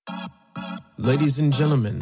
Ladies and gentlemen,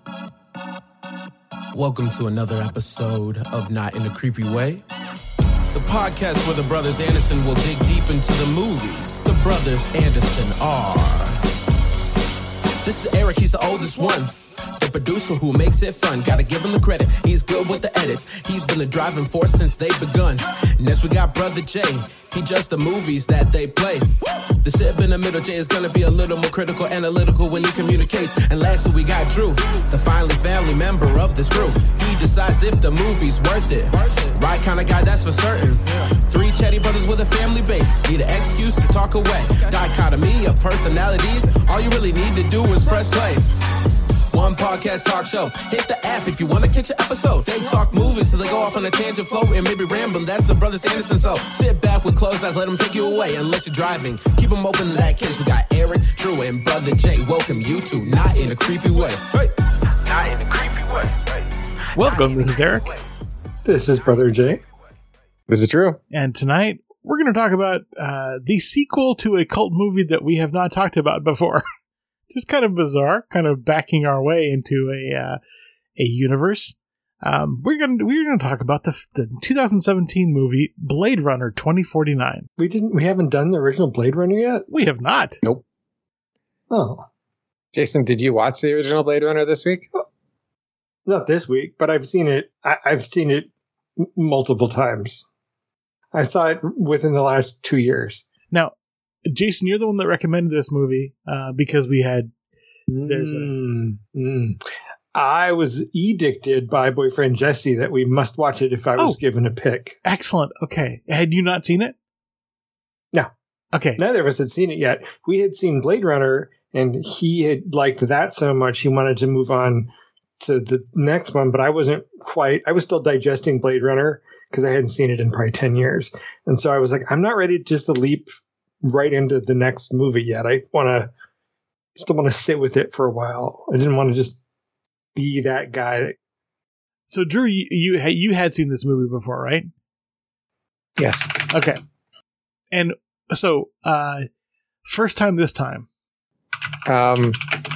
welcome to another episode of Not in a Creepy Way, the podcast where the brothers Anderson will dig deep into the movies. The brothers Anderson are... This is Eric, he's the oldest one. The producer who makes it fun. Gotta give him the credit, he's good with the edits. He's been the driving force since they've begun. Next we got Brother Jay, he judged the movies that they play. The sib in the middle, Jay is gonna be a little more critical, analytical when he communicates. And lastly we got Drew, the finally family member of this crew. He decides if the movie's worth it. Right kind of guy, that's for certain. Three chatty brothers with a family base, need an excuse to talk away. Dichotomy of personalities, all you really need to do is press play. One podcast talk show. Hit the app if you want to catch an episode. They talk movies till they go off on a tangent flow and maybe rambling. That's the brothers Anderson. So sit back with closed eyes, let them take you away. Unless you're driving, keep them open in that case. We got Eric, Drew, and Brother Jay. Welcome you to Not in a Creepy Way. Hey. Not in a Creepy Way. Hey. Welcome, this is Eric. This is Brother Jay. This is Drew. And tonight, we're going to talk about the sequel to a cult movie that we have not talked about before. Just kind of bizarre, kind of backing our way into a universe. We're gonna talk about the 2017 movie Blade Runner 2049. We haven't done the original Blade Runner yet? We have not. Nope. Oh. Jason, did you watch the original Blade Runner this week? Not this week, but I've seen it. I've seen it multiple times. I saw it within the last 2 years. Now, Jason, you're the one that recommended this movie because we had. I was edicted by boyfriend Jesse that we must watch it if I was given a pick. Excellent. Okay. Had you not seen it? No. Okay. Neither of us had seen it yet. We had seen Blade Runner, and he had liked that so much he wanted to move on to the next one, but I wasn't quite. I was still digesting Blade Runner because I hadn't seen it in probably 10 years. And so I was like, I'm not ready just to leap right into the next movie yet. I still want to sit with it for a while. I didn't want to just be that guy. So Drew, you had seen this movie before, right? Yes. Okay. And so first time this time. So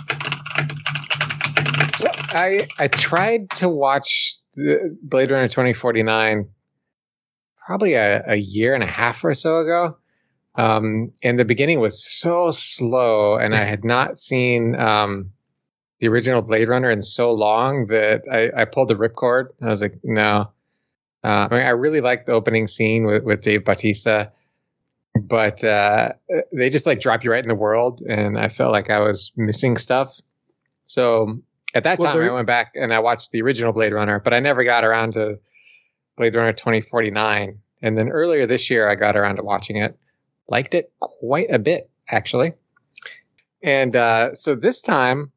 I tried to watch the Blade Runner 2049 probably a year and a half or so ago. And the beginning was so slow, and I had not seen the original Blade Runner in so long that I pulled the ripcord. I was like, no. I really liked the opening scene with Dave Bautista, but they just like drop you right in the world, and I felt like I was missing stuff. So at that time, I went back and I watched the original Blade Runner, but I never got around to Blade Runner 2049. And then earlier this year, I got around to watching it. Liked it quite a bit, actually. And so this time,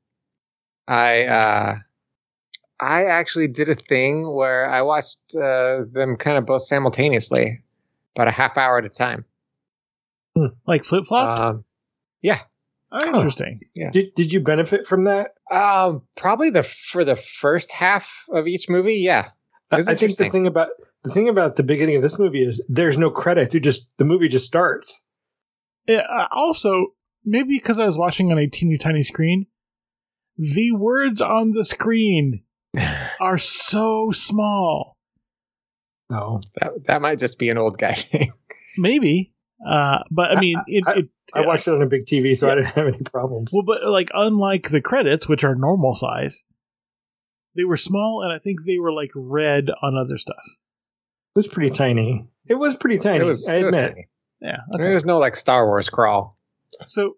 I actually did a thing where I watched them kind of both simultaneously, about a half hour at a time. Like flip-flop? Yeah. Oh, interesting. Yeah. Did you benefit from that? Probably for the first half of each movie, yeah. I think the thing about the beginning of this movie is there's no credits. The movie just starts. Yeah, also, maybe because I was watching on a teeny tiny screen, the words on the screen are so small. Oh, that might just be an old guy thing. Maybe, but I mean, I watched it on a big TV, so I didn't have any problems. Well, but like unlike the credits, which are normal size, they were small, and I think they were like red on other stuff. It was pretty tiny. I admit. Was tiny. Yeah. Okay. There was no like Star Wars crawl. So,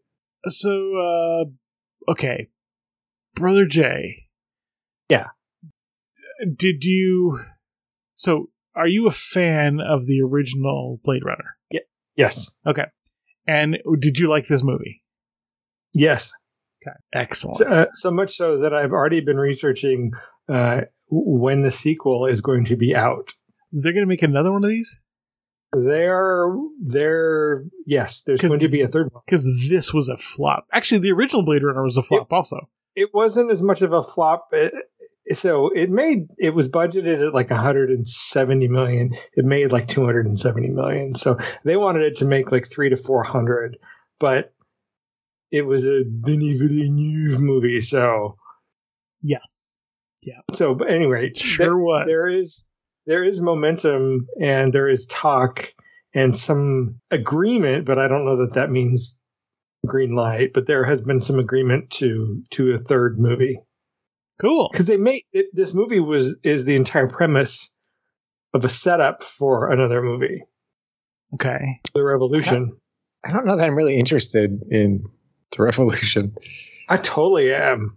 okay. Brother Jay. Yeah. Are you a fan of the original Blade Runner? Yeah. Yes. Okay. And did you like this movie? Yes. Okay. Excellent. So much so that I've already been researching when the sequel is going to be out. They're going to make another one of these? Yes, there's going to be a third one. Because this was a flop. Actually, the original Blade Runner was a flop also. It wasn't as much of a flop. So it was budgeted at like 170 million. It made like 270 million. So they wanted it to make like 300 to 400. But it was a Denis Villeneuve movie. So yeah. So, but anyway, was. There is momentum and there is talk and some agreement, but I don't know that means green light. But there has been some agreement to a third movie. Cool, because they made it, this movie is the entire premise of a setup for another movie. Okay, The Revolution. I don't know that I'm really interested in The Revolution. I totally am.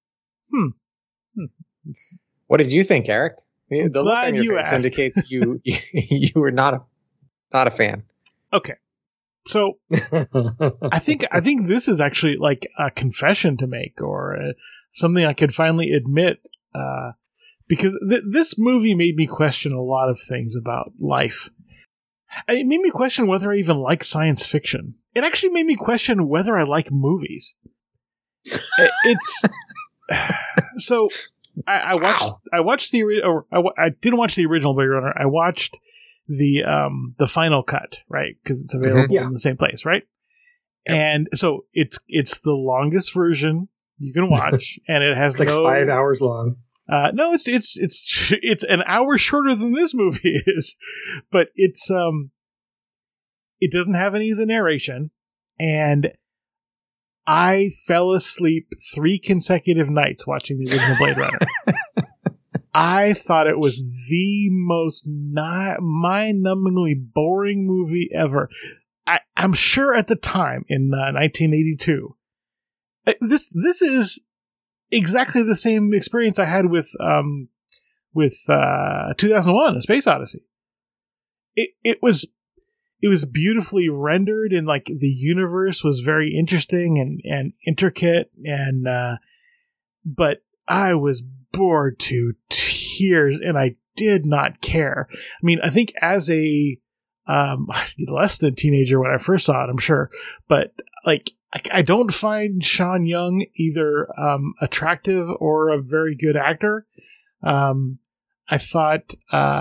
What did you think, Eric? The look on your face asked. indicates you were not a fan. Okay, so I think this is actually like a confession to make, or something I could finally admit, because this movie made me question a lot of things about life. It made me question whether I even like science fiction. It actually made me question whether I like movies. It's so. I watched I didn't watch the original Blade Runner. I watched the final cut, right? Because it's available in the same place, right? Yep. And so it's the longest version you can watch, and it has like 5 hours long. No, it's an hour shorter than this movie is, but it's it doesn't have any of the narration, and I fell asleep 3 consecutive nights watching the original Blade Runner. I thought it was the most mind-numbingly boring movie ever. I'm sure at the time in 1982, this is exactly the same experience I had with 2001: A Space Odyssey. It was beautifully rendered, and like the universe was very interesting and intricate, and but I was bored to tears, and I did not care. I mean, I think as a less than teenager when I first saw it, I'm sure, but like I don't find Sean Young either attractive or a very good actor. I thought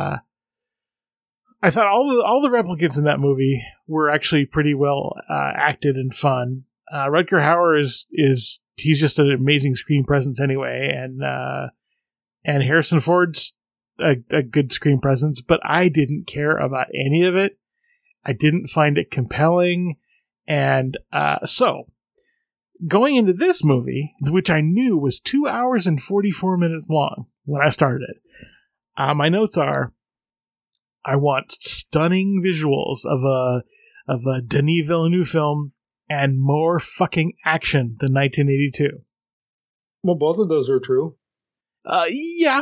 all the replicants in that movie were actually pretty well acted and fun. Rutger Hauer he's just an amazing screen presence anyway, and Harrison Ford's a good screen presence, but I didn't care about any of it. I didn't find it compelling, and so going into this movie, which I knew was 2 hours and 44 minutes long when I started it, my notes are: I want stunning visuals of a Denis Villeneuve film and more fucking action than 1982. Well, both of those are true. Yeah.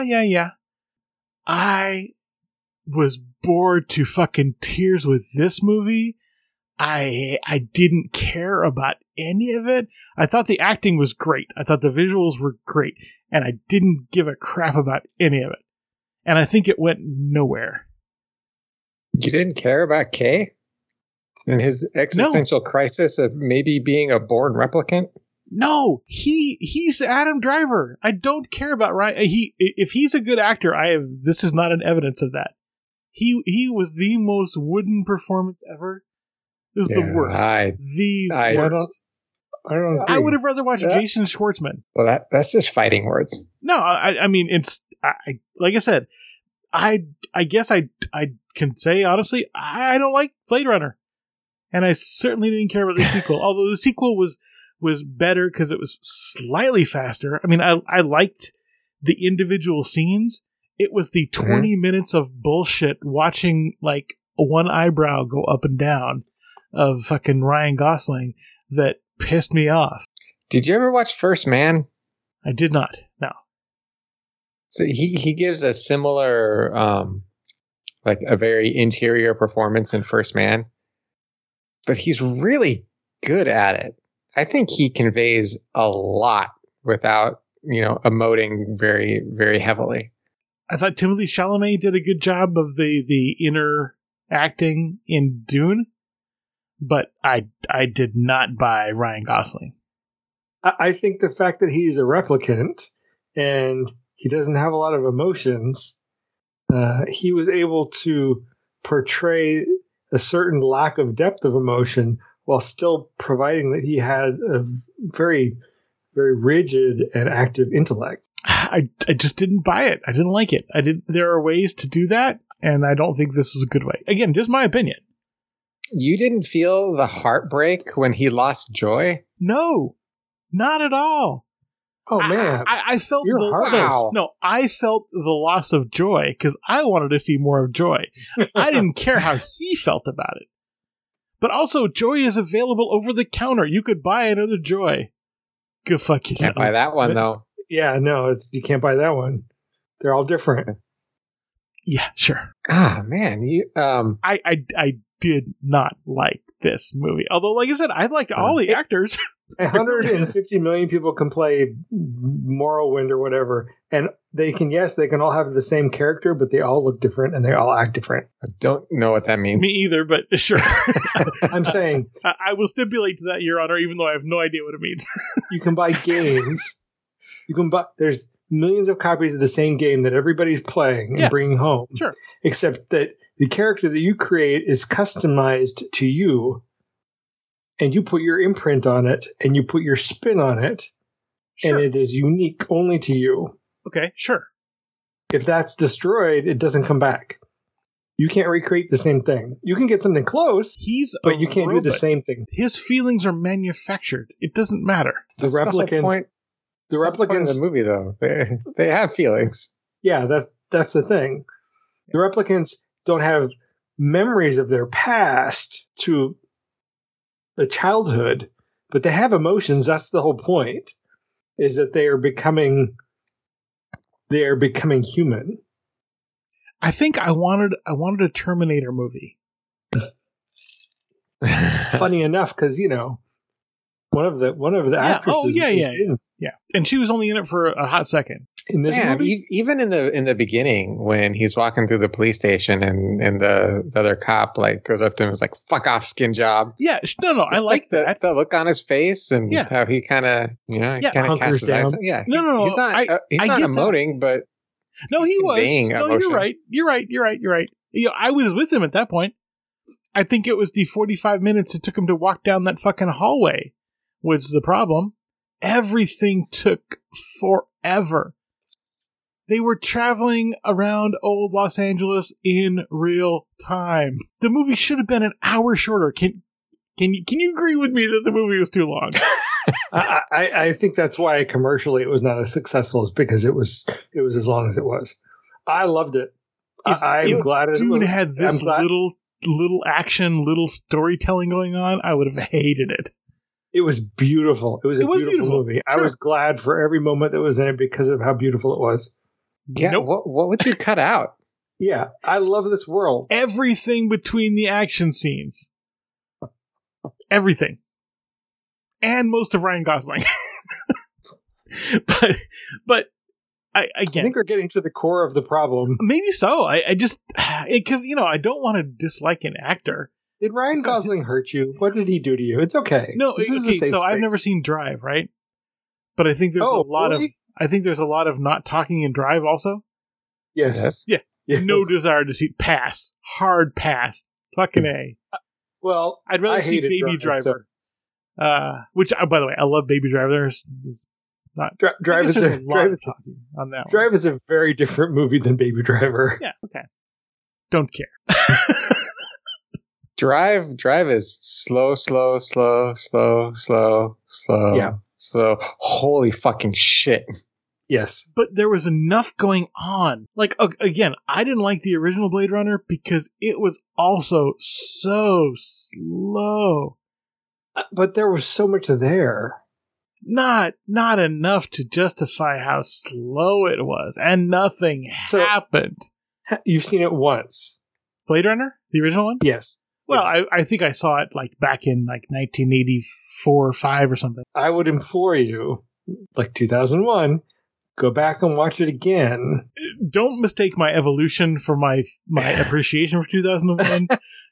I was bored to fucking tears with this movie. I didn't care about any of it. I thought the acting was great. I thought the visuals were great, and I didn't give a crap about any of it. And I think it went nowhere. You didn't care about Kay and his existential crisis of maybe being a born replicant? No, he's Adam Driver. I don't care about Ryan. If he's a good actor, this is not an evidence of that. He was the most wooden performance ever. It was the worst. Worst. I don't agree. I would have rather watched Jason Schwartzman. Well, that's just fighting words. No, I mean it's like I said. I guess I can say honestly I don't like Blade Runner, and I certainly didn't care about the sequel. Although the sequel was better because it was slightly faster. I mean, I liked the individual scenes. It was the 20 minutes of bullshit watching like one eyebrow go up and down of fucking Ryan Gosling that pissed me off. Did you ever watch First Man? I did not. No. So he gives a similar, like a very interior performance in First Man, but he's really good at it. I think he conveys a lot without, emoting very, very heavily. I thought Timothée Chalamet did a good job of the inner acting in Dune, but I did not buy Ryan Gosling. I think the fact that he's a replicant and he doesn't have a lot of emotions, he was able to portray a certain lack of depth of emotion while still providing that he had a very, very rigid and active intellect. I just didn't buy it. I didn't like it. There are ways to do that, and I don't think this is a good way. Again, just my opinion. You didn't feel the heartbreak when he lost Joy? No, not at all. Oh man, I felt you're heartless. No, I felt the loss of Joy because I wanted to see more of Joy. I didn't care how he felt about it. But also, Joy is available over the counter. You could buy another Joy. Go fuck yourself. Can't buy that one though. Yeah, no, you can't buy that one. They're all different. Yeah, sure. Ah, man, I did not like this movie. Although, like I said, I liked all the actors. 150 million people can play Morrowind or whatever, and they can all have the same character, but they all look different and they all act different. I don't know what that means. Me either, but sure. I'm saying I will stipulate to that, Your Honor, even though I have no idea what it means. You can buy games. There's millions of copies of the same game that everybody's playing and bringing home. Sure. Except that the character that you create is customized to you, and you put your imprint on it, and you put your spin on it, and it is unique only to you. Okay, sure. If that's destroyed, it doesn't come back. You can't recreate the same thing. You can get something close, but you can't do the same thing. His feelings are manufactured. It doesn't matter. The replicants in the movie, though, they have feelings. Yeah, that's the thing. The replicants don't have memories of their past to the childhood, but they have emotions. That's the whole point, is that they are becoming human. I think I wanted a Terminator movie. Funny enough, because one of the actresses. Yeah, and she was only in it for a hot second. In this movie? Even in the beginning, when he's walking through the police station and the other cop goes up to him and is like, "Fuck off, skin job." Yeah, no, I like that. The look on his face and how he kind of casts his eyes. Yeah, no, he's not emoting, but no, he was. No, emotion. You're right. I was with him at that point. I think it was the 45 minutes it took him to walk down that fucking hallway was the problem. Everything took forever. They were traveling around old Los Angeles in real time. The movie should have been an hour shorter. Can you agree with me that the movie was too long? I think that's why commercially it was not as successful, is because it was as long as it was. I loved it. I'm glad it was. Had this little action, little storytelling going on, I would have hated it. It was beautiful. It was a beautiful movie. Sure. I was glad for every moment that was in it because of how beautiful it was. Yeah. Nope. What would you cut out? Yeah, I love this world. Everything between the action scenes. Everything. And most of Ryan Gosling. but I think we're getting to the core of the problem. Maybe so. I just, because, I don't want to dislike an actor. Did Ryan Gosling hurt you? What did he do to you? It's okay. No, so I've never seen Drive, right? But I think there's a lot of not talking in Drive also. Yes. Yeah. Yes. No desire to see pass. Hard pass. Fucking A. Well, I'd rather see Baby Driver. Which, by the way, I love Baby Driver. There's not Drive is a lot of talking on that. Drive is a very different movie than Baby Driver. Yeah. Okay. Don't care. Drive is slow. Yeah. So holy fucking shit. Yes. But there was enough going on. Again, I didn't like the original Blade Runner because it was also so slow. But there was so much there. Not enough to justify how slow it was. And nothing happened. You've seen it once. Blade Runner? The original one? Yes. Well, yes. I think I saw it back in 1984 or 5 or something. I would implore you, 2001, go back and watch it again. Don't mistake my evolution for my appreciation for 2001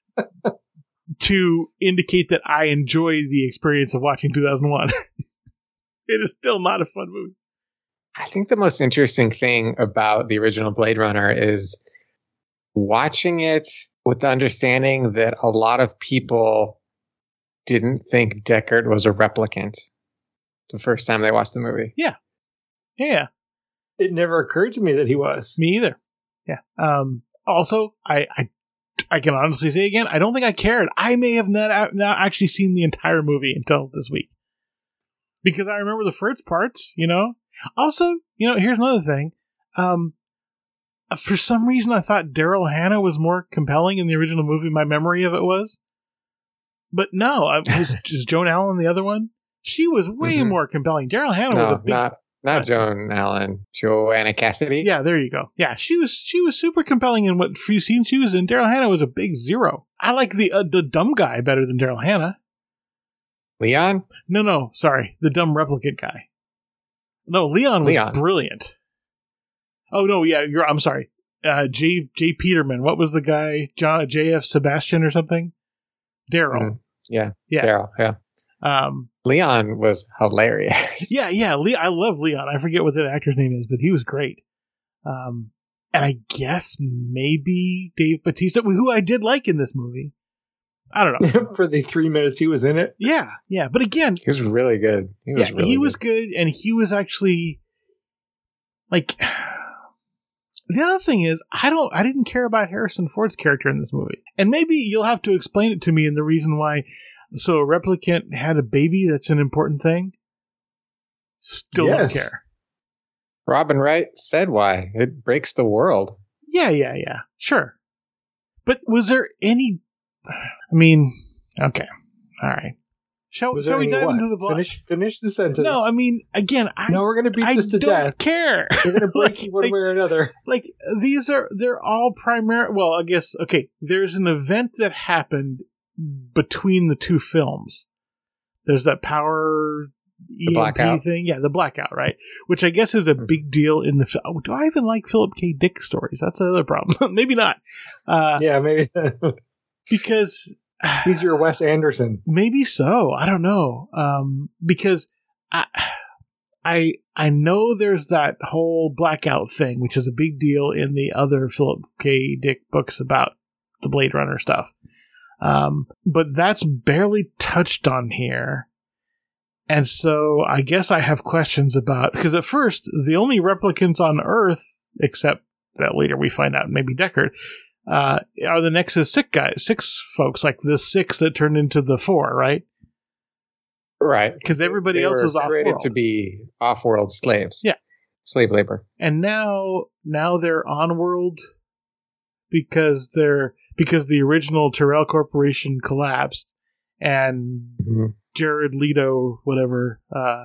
to indicate that I enjoy the experience of watching 2001. It is still not a fun movie. I think the most interesting thing about the original Blade Runner is watching it with the understanding that a lot of people didn't think Deckard was a replicant the first time they watched the movie. Yeah. It never occurred to me that he was. Me either. Yeah. Also, I can honestly say again, I don't think I cared. I may have not actually seen the entire movie until this week. Because I remember the first parts, you know. Also, you know, here's another thing. For some reason, I thought Daryl Hannah was more compelling in the original movie. My memory of it was. But no, it was just Joan Allen, the other one. She was way more compelling. Daryl Hannah was a big... Not Joan Allen. Joanna Cassidy. Yeah, there you go. Yeah, she was super compelling in what few scenes she was in. Daryl Hannah was a big zero. I like the dumb guy better than Daryl Hannah. Leon? No, sorry, the dumb replicant guy. No, Leon was brilliant. Oh no, yeah, I'm sorry. J. Peterman. What was the guy? J.F. Sebastian or something? Daryl. Yeah. Daryl. Yeah. Leon was hilarious. Yeah. I love Leon. I forget what the actor's name is, but he was great. And I guess maybe Dave Bautista, who I did like in this movie. I don't know. For the 3 minutes he was in it. Yeah. But again, he was really good. He was good, and he was actually like. The other thing is, I didn't care about Harrison Ford's character in this movie, and maybe you'll have to explain it to me. And the reason why, so a replicant had a baby, that's an important thing. Still don't care. Robin Wright said why. It breaks the world. Yeah, sure. But was there any? I mean, okay, all right. Shall we dive into the plot? Finish the sentence. No, I mean, again, we're going to beat this to death. I don't care. We're going to break you one way or another. Like, they're all well, I guess, okay, there's an event that happened between the two films. There's that power EMP thing. Yeah, the blackout, right? Which I guess is a big deal in the film. Do I even like Philip K. Dick stories? That's another problem. Maybe not. Yeah, maybe. Because... he's your Wes Anderson. Maybe so. I don't know. Because I know there's that whole blackout thing, which is a big deal in the other Philip K. Dick books about the Blade Runner stuff. But that's barely touched on here. And so I guess I have questions about, because at first the only replicants on Earth, except that later we find out maybe Deckard, are the Nexus 6 folks, like the 6 that turned into the 4, right? Right. Because everybody else was off-world. Created to be off-world slaves. Yeah. Slave labor. And now they're on-world because the original Tyrell Corporation collapsed, and Jared Leto, whatever,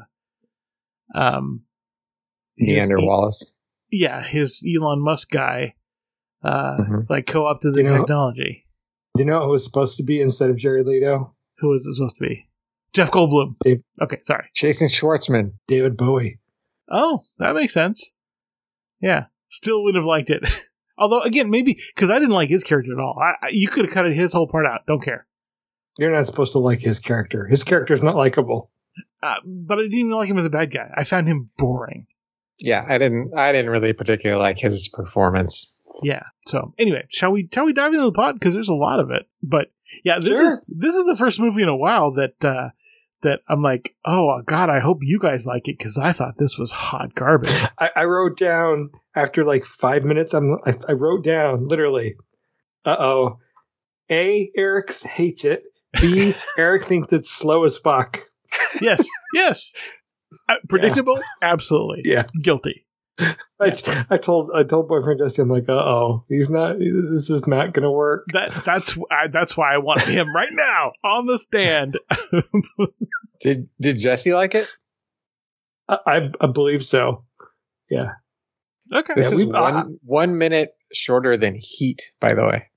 Neander Wallace. Yeah, his Elon Musk guy. Like co-opted the technology. Do you know who it was supposed to be instead of Jared Leto? Who was it supposed to be? Jeff Goldblum. Okay, sorry. Jason Schwartzman. David Bowie. Oh, that makes sense. Yeah, still wouldn't have liked it. Although, again, maybe because I didn't like his character at all. You could have cut his whole part out. Don't care. You're not supposed to like his character. His character's not likable. But I didn't even like him as a bad guy. I found him boring. Yeah, I didn't really particularly like his performance. Yeah. So anyway, shall we dive into the plot, because there's a lot of it. But yeah, this is the first movie in a while that I'm like, oh God, I hope you guys like it, because I thought this was hot garbage. I wrote down after like 5 minutes. I wrote down literally. A, Eric hates it. B, Eric thinks it's slow as fuck. Yes. Predictable? Yeah. Absolutely. Yeah. Guilty. I told boyfriend Jesse, I'm like, he's not. This is not going to work. That's why I want him right now on the stand. Did Jesse like it? I believe so. Yeah. Okay. This is 1 minute shorter than Heat, by the way.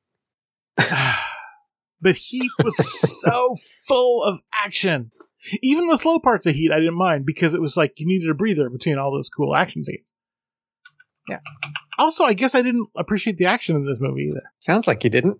But Heat was so full of action. Even the slow parts of Heat, I didn't mind, because it was like you needed a breather between all those cool action scenes. Yeah. Also, I guess I didn't appreciate the action in this movie either. Sounds like you didn't.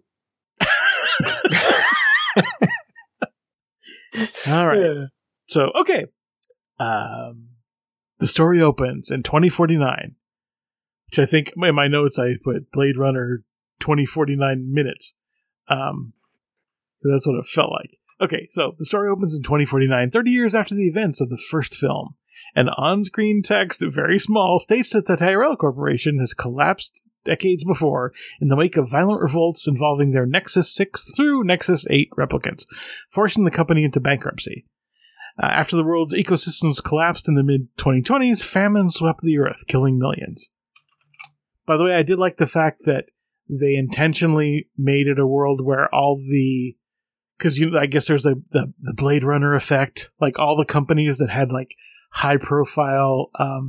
All right. Yeah. So, okay. The story opens in 2049, which I think in my notes I put Blade Runner 2049 minutes. That's what it felt like. Okay, so the story opens in 2049, 30 years after the events of the first film. And on-screen text, very small, states that the Tyrell Corporation has collapsed decades before in the wake of violent revolts involving their Nexus 6 through Nexus 8 replicants, forcing the company into bankruptcy. After the world's ecosystems collapsed in the mid-2020s, famine swept the Earth, killing millions. By the way, I did like the fact that they intentionally made it a world where all the... Because I guess there's the Blade Runner effect, like all the companies that had like high-profile...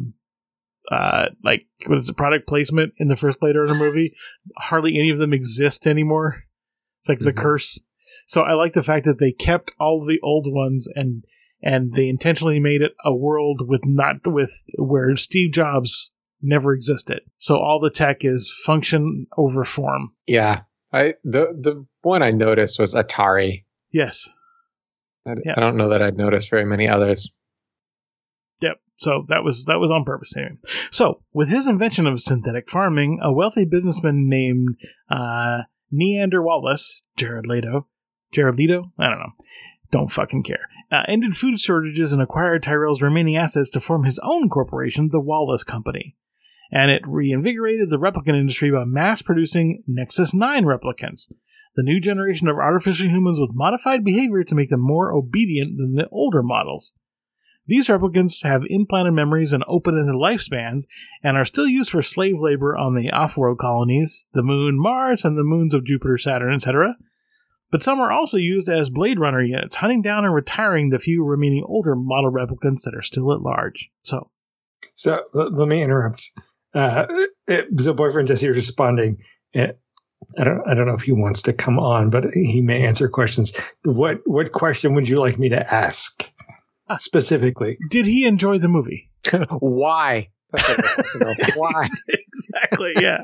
what is it, product placement in the first Blade Runner movie, hardly any of them exist anymore. It's like the curse. So I like the fact that they kept all the old ones and they intentionally made it a world with where Steve Jobs never existed. So all the tech is function over form. Yeah. The one I noticed was Atari. Yes. I don't know that I'd noticed very many others. Yep. So that was on purpose anyway. So with his invention of synthetic farming, a wealthy businessman named Neander Wallace, Jared Leto, I don't know, don't fucking care, ended food shortages and acquired Tyrell's remaining assets to form his own corporation, the Wallace Company. And it reinvigorated the replicant industry by mass-producing Nexus 9 replicants, the new generation of artificial humans with modified behavior to make them more obedient than the older models. These replicants have implanted memories and open-ended lifespans and are still used for slave labor on the off-world colonies, the moon Mars, and the moons of Jupiter, Saturn, etc. But some are also used as Blade Runner units, hunting down and retiring the few remaining older model replicants that are still at large. So let me interrupt. So boyfriend Jesse is responding. I don't know if he wants to come on, but he may answer questions. What question would you like me to ask? Specifically, did he enjoy the movie? Why? Why? Exactly. Yeah.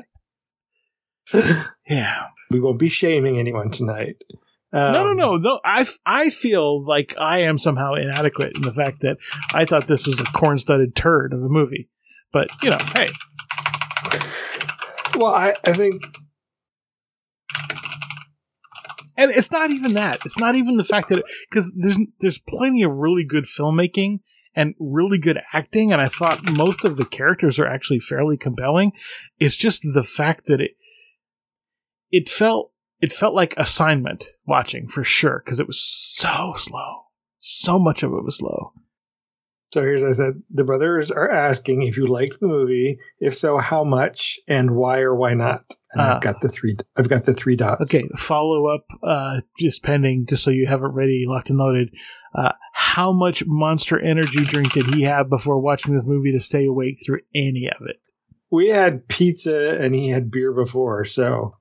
Yeah. We won't be shaming anyone tonight. No. I feel like I am somehow inadequate in the fact that I thought this was a corn-studded turd of a movie. But hey. Well, I think. And it's not even that. It's not even the fact that... Because there's plenty of really good filmmaking and really good acting, and I thought most of the characters are actually fairly compelling. It's just the fact that it felt like assignment watching, for sure, because it was so slow. So much of it was slow. So here's, I said, the brothers are asking if you liked the movie. If so, how much and why or why not? And I've got the three dots. Okay, follow up, just pending, just so you have it ready, locked and loaded. How much Monster Energy drink did he have before watching this movie to stay awake through any of it? We had pizza and he had beer before, so.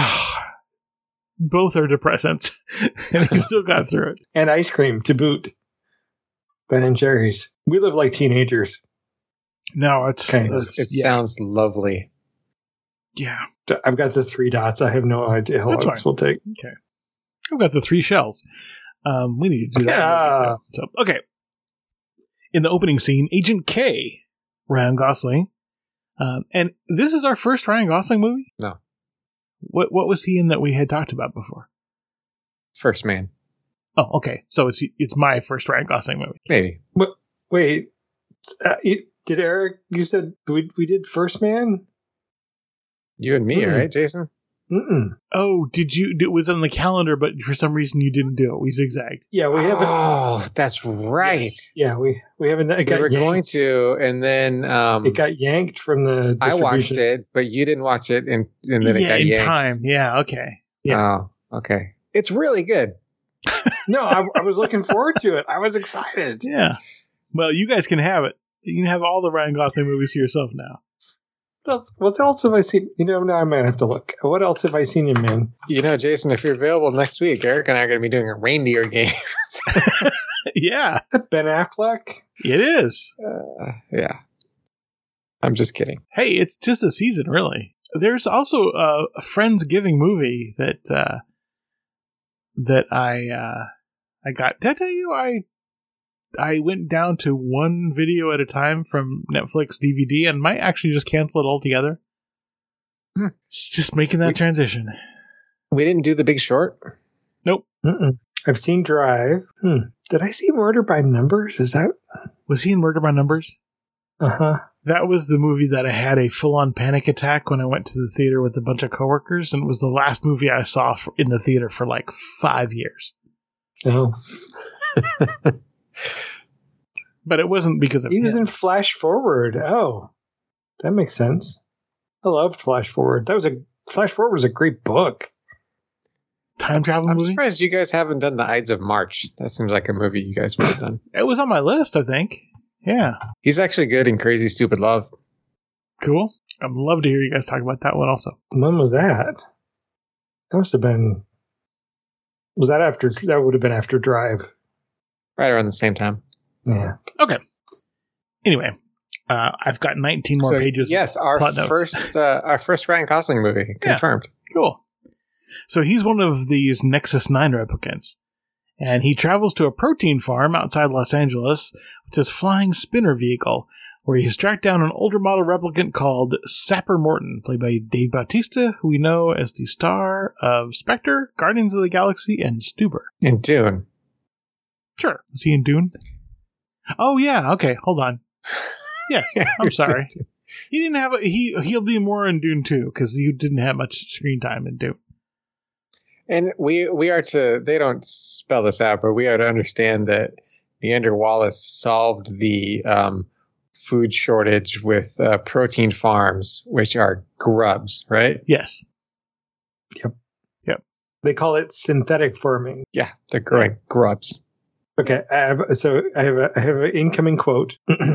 Both are depressants, and he still got through it. And ice cream to boot. Ben and Jerry's. We live like teenagers. No, it sounds lovely. Yeah. I've got the three dots. I have no idea how long this will take. Okay. I've got the 3 shells. We need to do that. So, okay. In the opening scene, Agent K, Ryan Gosling. And this is our first Ryan Gosling movie? No. What was he in that we had talked about before? First Man. Oh, okay. So it's my first Ryan Gosling movie. Maybe. Wait. Did Eric, you said we did First Man? You and me, right, Jason? Mm-mm. Oh, did you? It was on the calendar, but for some reason you didn't do it. We zigzagged. Yeah, we haven't. Oh, that's right. Yes. Yeah, we haven't. We were going to, and then it got yanked from the distribution. I watched it, but you didn't watch it, and then it got yanked. In time. Yeah. Okay. Yeah. Oh, okay. It's really good. No, I was looking forward to it. I was excited. Yeah. Well, you guys can have it. You can have all the Ryan Gosling movies to yourself now. What else have I seen? Now I might have to look. What else have I seen him in? Jason, if you're available next week, Eric and I are going to be doing a reindeer game. Yeah. Ben Affleck? It is. Yeah. I'm just kidding. Hey, it's just a season, really. There's also a Friendsgiving movie that I got. Did I tell you I went down to one video at a time from Netflix DVD and might actually just cancel it altogether. It's just making that transition. We didn't do The Big Short? Nope. Mm-mm. I've seen Drive. Did I see Murder by Numbers? Was he in Murder by Numbers? Uh-huh. That was the movie that I had a full-on panic attack when I went to the theater with a bunch of coworkers, and it was the last movie I saw in the theater for like 5 years. Oh. But it wasn't because of He was him. in Flash Forward. Oh. That makes sense. I loved Flash Forward. Flash Forward was a great book. Time travel I'm movie? surprised you guys haven't done the Ides of March. That seems like a movie you guys would have done. It was on my list, I think. Yeah. He's actually good in Crazy Stupid Love. Cool. I'd love to hear you guys talk about that one also. When was that? That must have been... That would have been after Drive. Right around the same time. Yeah. Okay. Anyway, I've got 19 more pages. Yes, our plot notes. first Ryan Gosling movie confirmed. Cool. So he's one of these Nexus 9 replicants, and he travels to a protein farm outside Los Angeles with his flying spinner vehicle, where he's tracked down an older model replicant called Sapper Morton, played by Dave Bautista, who we know as the star of Spectre, Guardians of the Galaxy, and Stuber. In Dune. Sure. Was he in Dune? Oh, yeah. Okay, hold on. Yes, I'm sorry. He didn't have he'll be more in Dune too, because he didn't have much screen time in Dune. And we are to, they don't spell this out, but we are to understand that Neander Wallace solved the food shortage with protein farms, which are grubs, right? Yes. Yep. Yep. They call it synthetic farming. Yeah, they're growing grubs. Okay, I have an incoming quote.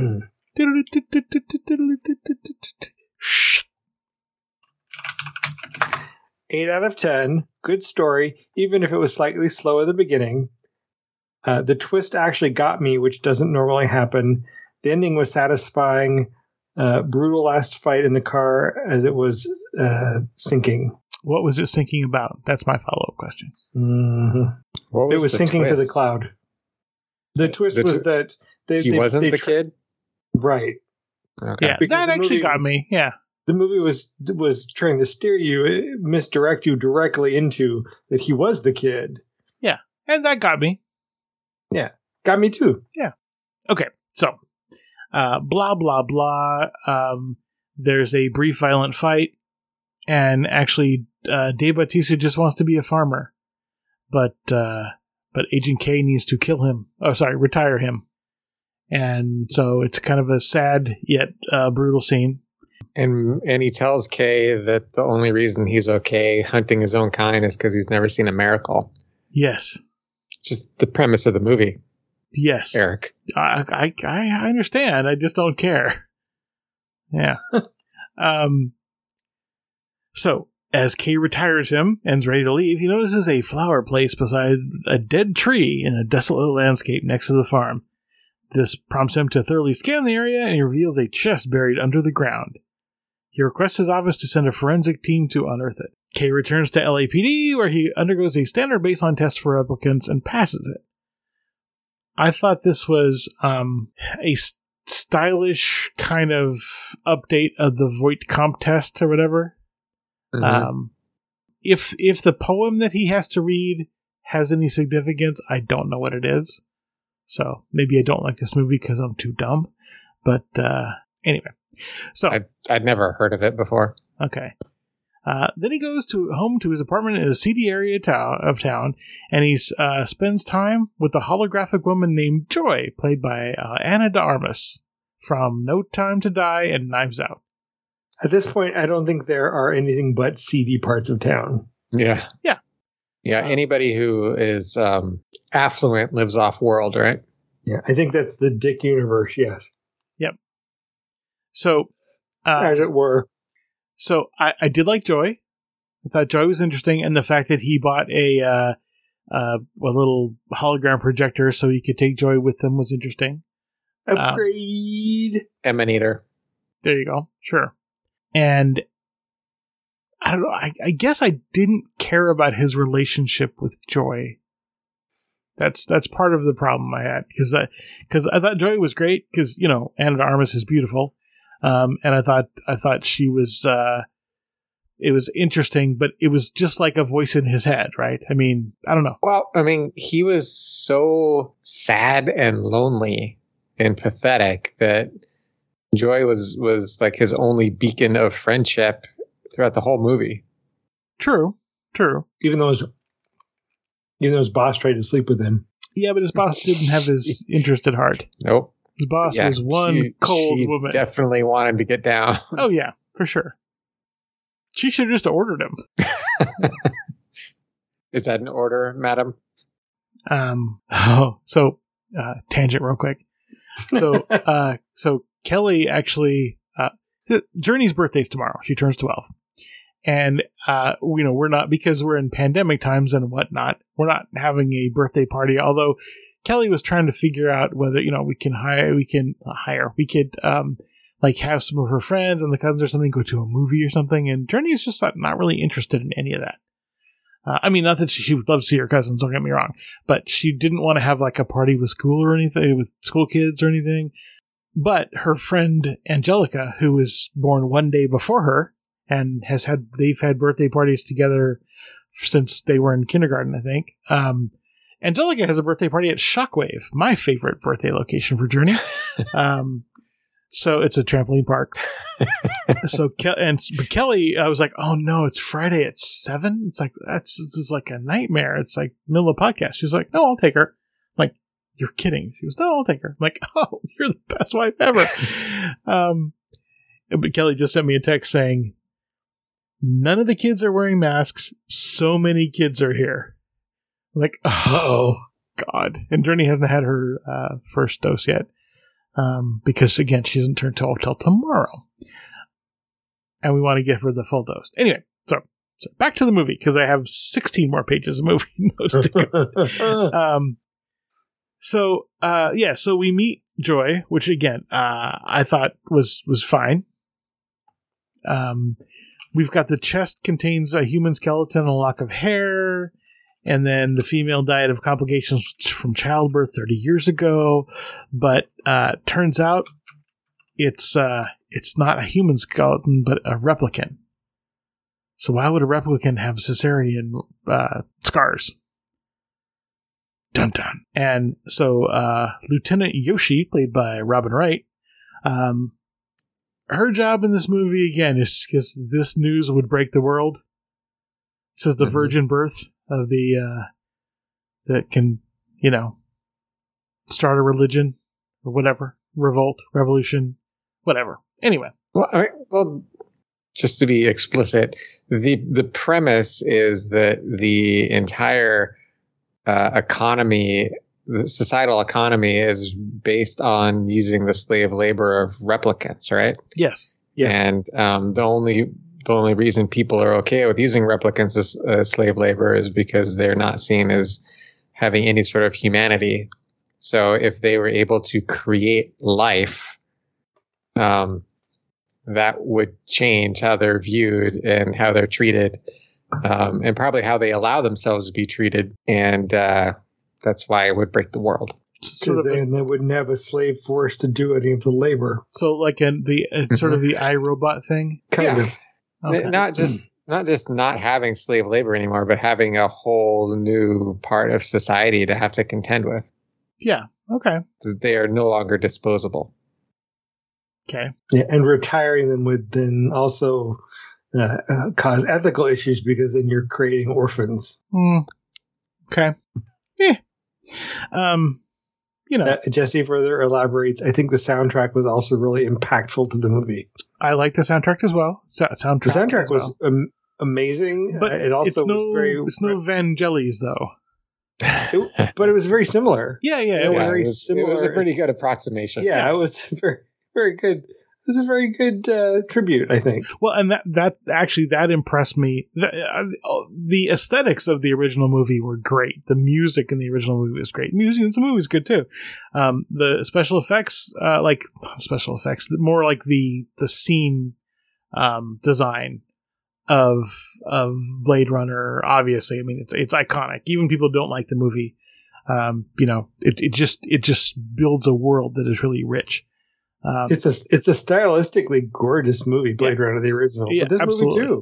8 out of 10. Good story, even if it was slightly slow at the beginning. The twist actually got me, which doesn't normally happen. The ending was satisfying. Brutal last fight in the car as it was sinking. What was it sinking about? That's my follow-up question. Mm-hmm. It was sinking twist? to the cloud. The twist was that he wasn't the kid? Right. Okay. Yeah, Because that the actually movie- got me. Yeah. The movie was trying to steer you, misdirect you directly into that he was the kid. Yeah. And that got me. Yeah. Got me too. Okay. So, blah, blah, blah. There's a brief violent fight. And actually, Dave Bautista just wants to be a farmer. But Agent K needs to kill him. Oh, sorry, retire him. And so it's kind of a sad yet brutal scene. And he tells Kay that the only reason he's okay hunting his own kind is because he's never seen a miracle. Yes. Just the premise of the movie, Yes. Eric. I understand. I just don't care. Yeah. So, as Kay retires him and is ready to leave, he notices a flower place beside a dead tree in a desolate landscape next to the farm. This prompts him to thoroughly scan the area, and he reveals a chest buried under the ground. He requests his office to send a forensic team to unearth it. Kay returns to LAPD, where he undergoes a standard baseline test for replicants and passes it. I thought this was a stylish kind of update of the Voight comp test or whatever. Mhm. If the poem that he has to read has any significance, I don't know what it is. So maybe I don't like this movie because I'm too dumb. But anyway, so I'd never heard of it before. okay. Then he goes home to his apartment in a seedy area of town, and he spends time with a holographic woman named Joy, played by Ana de Armas from No Time to Die and Knives Out. At this point, I don't think there are anything but seedy parts of town. Yeah. Yeah. Yeah. Anybody who is affluent lives off world, right? Yeah, I think that's the Dick universe. Yes, So, as it were. so I did like Joy. I thought Joy was interesting, and the fact that he bought a little hologram projector so he could take Joy with him was interesting. Upgrade. Emanator. There you go. Sure. And I don't know. I guess I didn't care about his relationship with Joy. That's part of the problem I had because I thought Joy was great because Ana de Armas is beautiful, and I thought she was it was interesting, but it was just like a voice in his head, right? I mean, I don't know. Well, I mean, he was so sad and lonely and pathetic that Joy was like his only beacon of friendship throughout the whole movie. True. Even though his boss tried to sleep with him. Yeah, but his boss didn't have his interest at heart. Nope. His boss was cold woman. Definitely wanted to get down. Oh, yeah, for sure. She should have just ordered him. Is that an order, madam? Tangent real quick. So Kelly actually, Journey's birthday's tomorrow. She turns 12. And, we're not, because we're in pandemic times and whatnot, we're not having a birthday party. Although Kelly was trying to figure out whether, we could, have some of her friends and the cousins or something, go to a movie or something. And Journey is just not really interested in any of that. Not that she would love to see her cousins, don't get me wrong, but she didn't want to have like a party with school or anything, with school kids or anything. But her friend Angelica, who was born one day before her and they've had birthday parties together since they were in kindergarten, I think. Angelica has a birthday party at Shockwave, my favorite birthday location for Journey. So it's a trampoline park. But Kelly, I was like, oh no, it's Friday at 7. It's like, this is like a nightmare. It's like middle of the podcast. She's like, no, I'll take her. I'm like, you're kidding. She goes, no, I'll take her. I'm like, oh, you're the best wife ever. But Kelly just sent me a text saying, none of the kids are wearing masks. So many kids are here. I'm like, oh God. And Journey hasn't had her first dose yet. Because again, she doesn't turn 12 till tomorrow, and we want to give her the full dose. Anyway, so back to the movie, because I have 16 more pages of movie notes to go. So we meet Joy, which again, I thought was fine. We've got the chest contains a human skeleton and a lock of hair. And then the female died of complications from childbirth 30 years ago. But turns out it's not a human skeleton, but a replicant. So why would a replicant have cesarean scars? Dun dun. And so Lieutenant Yoshi, played by Robin Wright, her job in this movie, again, is because this news would break the world. It says the virgin birth of the that can start a religion or whatever, revolt, revolution, whatever. Anyway, well, just to be explicit, the premise is that the entire economy, the societal economy, is based on using the slave labor of replicants, right? Yes. And the only reason people are okay with using replicants as slave labor is because they're not seen as having any sort of humanity. So if they were able to create life, that would change how they're viewed and how they're treated, and probably how they allow themselves to be treated. And that's why it would break the world. Because then they wouldn't have a slave force to do any of the labor. So like sort of the iRobot thing? Kind of. Okay. Not just not having slave labor anymore, but having a whole new part of society to have to contend with. Yeah. Okay. They are no longer disposable. Okay. Yeah, and retiring them would then also cause ethical issues, because then you're creating orphans. Okay. Yeah. Jesse further elaborates. I think the soundtrack was also really impactful to the movie. I like the soundtrack as well. The soundtrack was amazing, but it also it's no Vangelis though. But it was very similar. Yeah. It was a pretty good approximation. Yeah, it was very, very good. It was a very good tribute, I think. Well, and that impressed me. The aesthetics of the original movie were great. The music in the original movie was great. Music in the movie was good too. The special effects, more like the scene design of Blade Runner. Obviously, I mean it's iconic. Even people who don't like the movie, it just builds a world that is really rich. It's a stylistically gorgeous movie, Blade Runner, the original. Yeah, but this absolutely. movie too.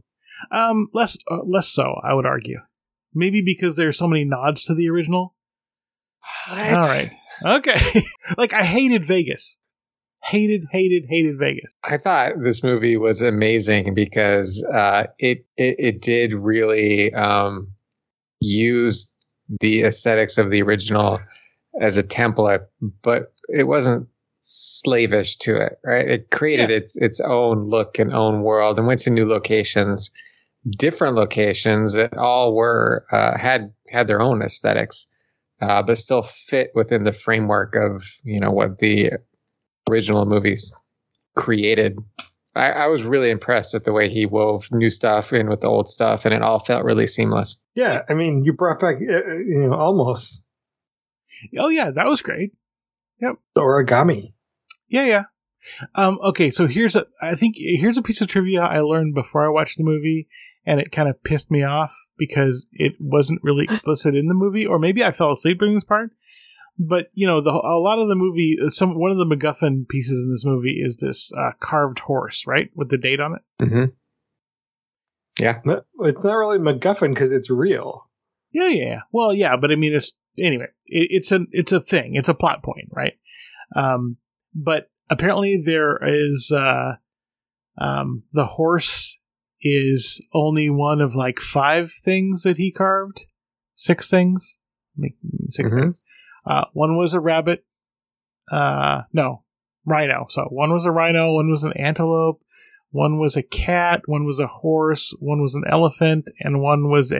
Less so, I would argue. Maybe because there's so many nods to the original. What? All right. Okay. Like, I hated Vegas. Hated Vegas. I thought this movie was amazing because it did really use the aesthetics of the original as a template, but it wasn't slavish to it, right? It created its own look and own world and went to new locations, different locations that all were had their own aesthetics, but still fit within the framework of what the original movies created. I was really impressed with the way he wove new stuff in with the old stuff, and it all felt really seamless. Yeah, I mean, you brought back almost. Oh yeah, that was great. Yep. Origami. Yeah. Okay, so here's a piece of trivia I learned before I watched the movie, and it kind of pissed me off because it wasn't really explicit in the movie, or maybe I fell asleep during this part. But a lot of the movie, one of the MacGuffin pieces in this movie is this carved horse, right, with the date on it. Mm-hmm. Yeah, it's not really MacGuffin because it's real. Yeah. Well, yeah, but I mean, it's a thing. It's a plot point, right? But apparently there is the horse is only one of like 5 things that he carved. 6 things, like 6 things. One was a rabbit. No, rhino. So one was a rhino, one was an antelope, one was a cat, one was a horse, one was an elephant, and one was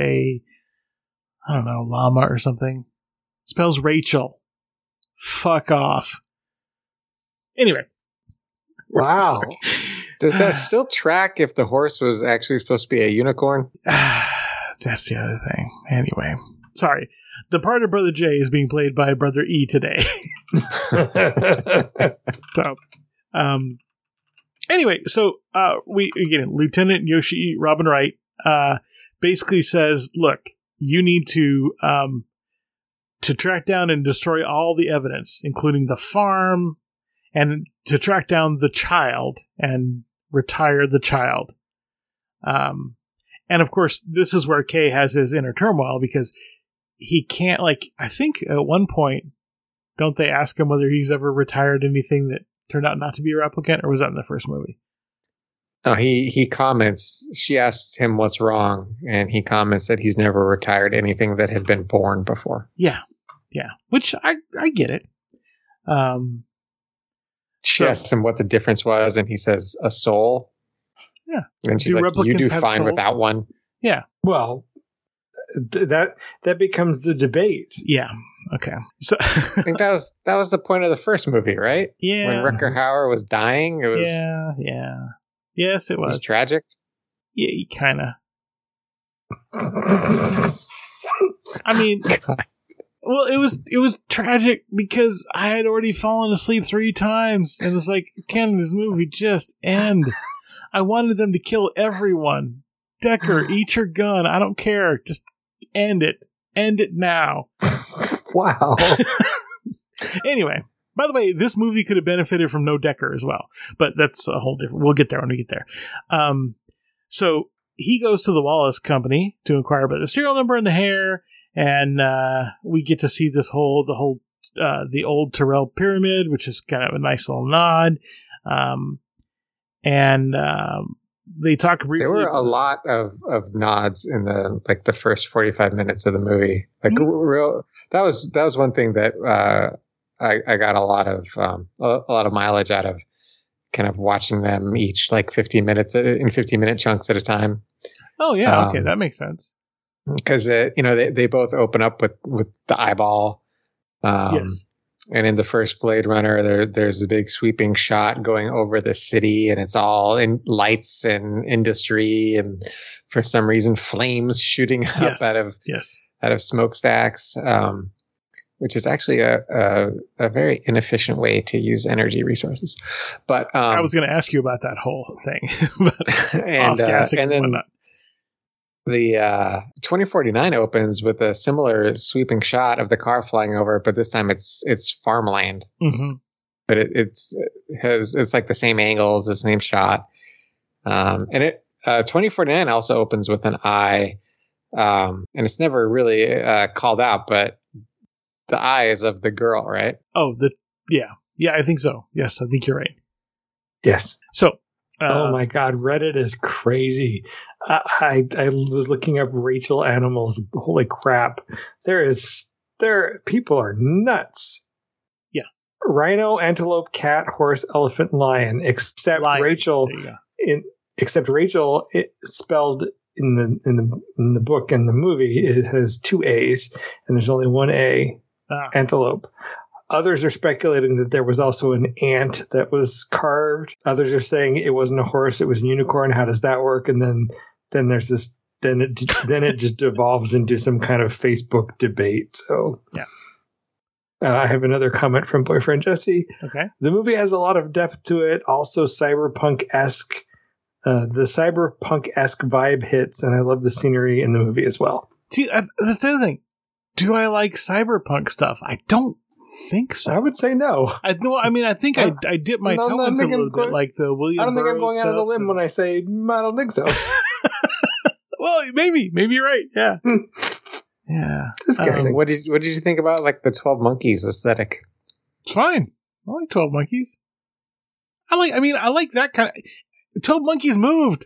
llama or something. It spells Rachel. Fuck off. Anyway. Wow. Does that still track if the horse was actually supposed to be a unicorn? That's the other thing. Anyway. Sorry. The part of Brother J is being played by Brother E today. Anyway, so Lieutenant Yoshi Robin Wright basically says, look, you need to track down and destroy all the evidence, including the farm, and to track down the child and retire the child. And of course, this is where Kay has his inner turmoil because he can't, I think at one point, don't they ask him whether he's ever retired anything that turned out not to be a replicant, or was that in the first movie? No, he comments, she asked him what's wrong, and he comments that he's never retired anything that had been born before. Yeah. Which I get it. She asked him what the difference was, and he says, a soul. Yeah. And she's like, you do fine souls? Without one. Yeah. Well, that becomes the debate. Yeah. Okay. So I think that was the point of the first movie, right? Yeah. When Rutger Hauer was dying, it was. Yeah. Yes, it was. It was tragic. Yeah, kind of. I mean, God. Well, it was tragic because I had already fallen asleep 3 times, and it was like, can this movie just end? I wanted them to kill everyone. Decker, eat your gun. I don't care. Just end it. End it now. Wow. Anyway, by the way, this movie could have benefited from no Decker as well, but that's a whole different. We'll get there when we get there. So he goes to the Wallace Company to inquire about the serial number and the hair, and we get to see the old Terrell pyramid, which is kind of a nice little nod. They talk briefly. There were a lot of nods in the first 45 minutes of the movie. That was one thing that I got a lot of mileage out of, kind of watching them each 15 minutes in 15-minute chunks at a time. Oh yeah, okay, that makes sense. Because they both open up with the eyeball. Yes. And in the first Blade Runner, there's a big sweeping shot going over the city, and it's all in lights and industry, and for some reason, flames shooting up out of smokestacks, which is actually a very inefficient way to use energy resources. But I was going to ask you about that whole thing, and then whatnot. The 2049 opens with a similar sweeping shot of the car flying over, but this time it's farmland. Mm-hmm. But it's like the same angles, the same shot, and 2049 also opens with an eye, and it's never really called out, but the eye is of the girl, right? Oh, yeah, I think so. Yes, I think you're right. Yes. So, oh my God, Reddit is crazy. I was looking up Rachel animals. Holy crap! People are nuts. Yeah. Rhino, antelope, cat, horse, elephant, lion. Except Lion. Rachel. Except Rachel, it spelled in the book and the movie, it has 2 A's, and there's only 1 A. Antelope. Others are speculating that there was also an ant that was carved. Others are saying it wasn't a horse, it was a unicorn. How does that work? And then there's this. Then it just devolves into some kind of Facebook debate. So yeah. I have another comment from boyfriend Jesse. Okay. The movie has a lot of depth to it. Also cyberpunk-esque. The cyberpunk-esque vibe hits, and I love the scenery in the movie as well. See, that's the other thing. Do I like cyberpunk stuff? I don't think so. I would say no. I think I dip my toe into a little bit, like the William. I don't think I'm Burroughs going out on a stuff limb when I say I don't think so. Well, maybe you're right. Yeah, yeah. Just guessing. What did you think about like the 12 Monkeys aesthetic? It's fine. I like 12 Monkeys. I like that kind of. 12 Monkeys moved.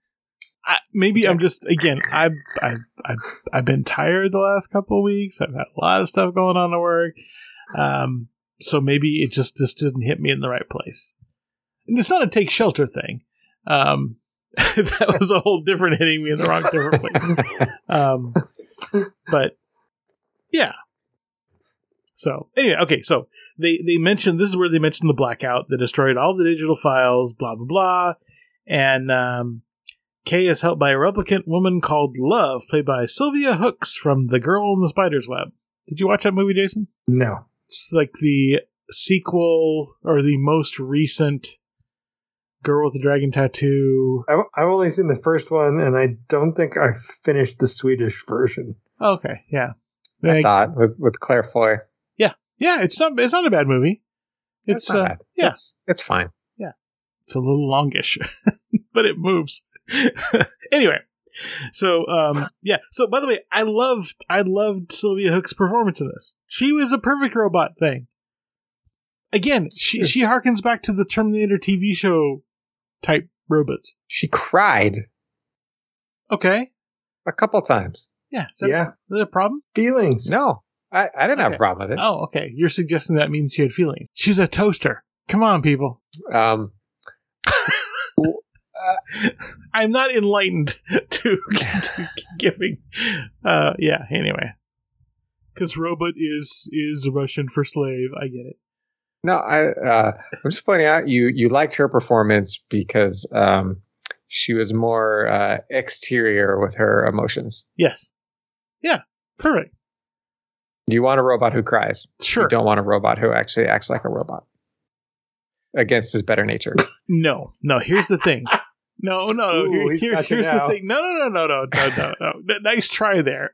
I'm just, again, I've been tired the last couple of weeks. I've had a lot of stuff going on at work. So maybe this didn't hit me in the right place. And it's not a take shelter thing. That was a whole different hitting me in the wrong different place. But yeah. So anyway, okay. So they mentioned, this is where they mentioned the blackout that destroyed all the digital files, blah, blah, blah. And, Kay is helped by a replicant woman called Love, played by Sylvia Hooks from The Girl in the Spider's Web. Did you watch that movie, Jason? No. It's like the sequel or the most recent Girl with the Dragon Tattoo. I've only seen the first one, and I don't think I finished the Swedish version. Okay, yeah. I saw it with Claire Foy. Yeah, it's not a bad movie. It's not bad. Yeah. It's fine. Yeah. It's a little longish, but it moves. Anyway, so yeah. So by the way, I loved Sylvia Hook's performance in this. She was a perfect robot thing. Again, she harkens back to the Terminator TV show type robots. She cried. Okay. A couple times. Yeah. Is that a problem? Feelings. No, I didn't have a problem with it. Oh, okay. You're suggesting that means she had feelings. She's a toaster. Come on, people. I'm not enlightened to giving. Yeah. Anyway, because robot is Russian for slave. I get it. No, I'm just pointing out you liked her performance because she was more exterior with her emotions. Yes. Yeah. Perfect. You want a robot who cries. Sure. You don't want a robot who actually acts like a robot against his better nature. No. Here's the thing. No. Ooh, here's the thing. No. Nice try there.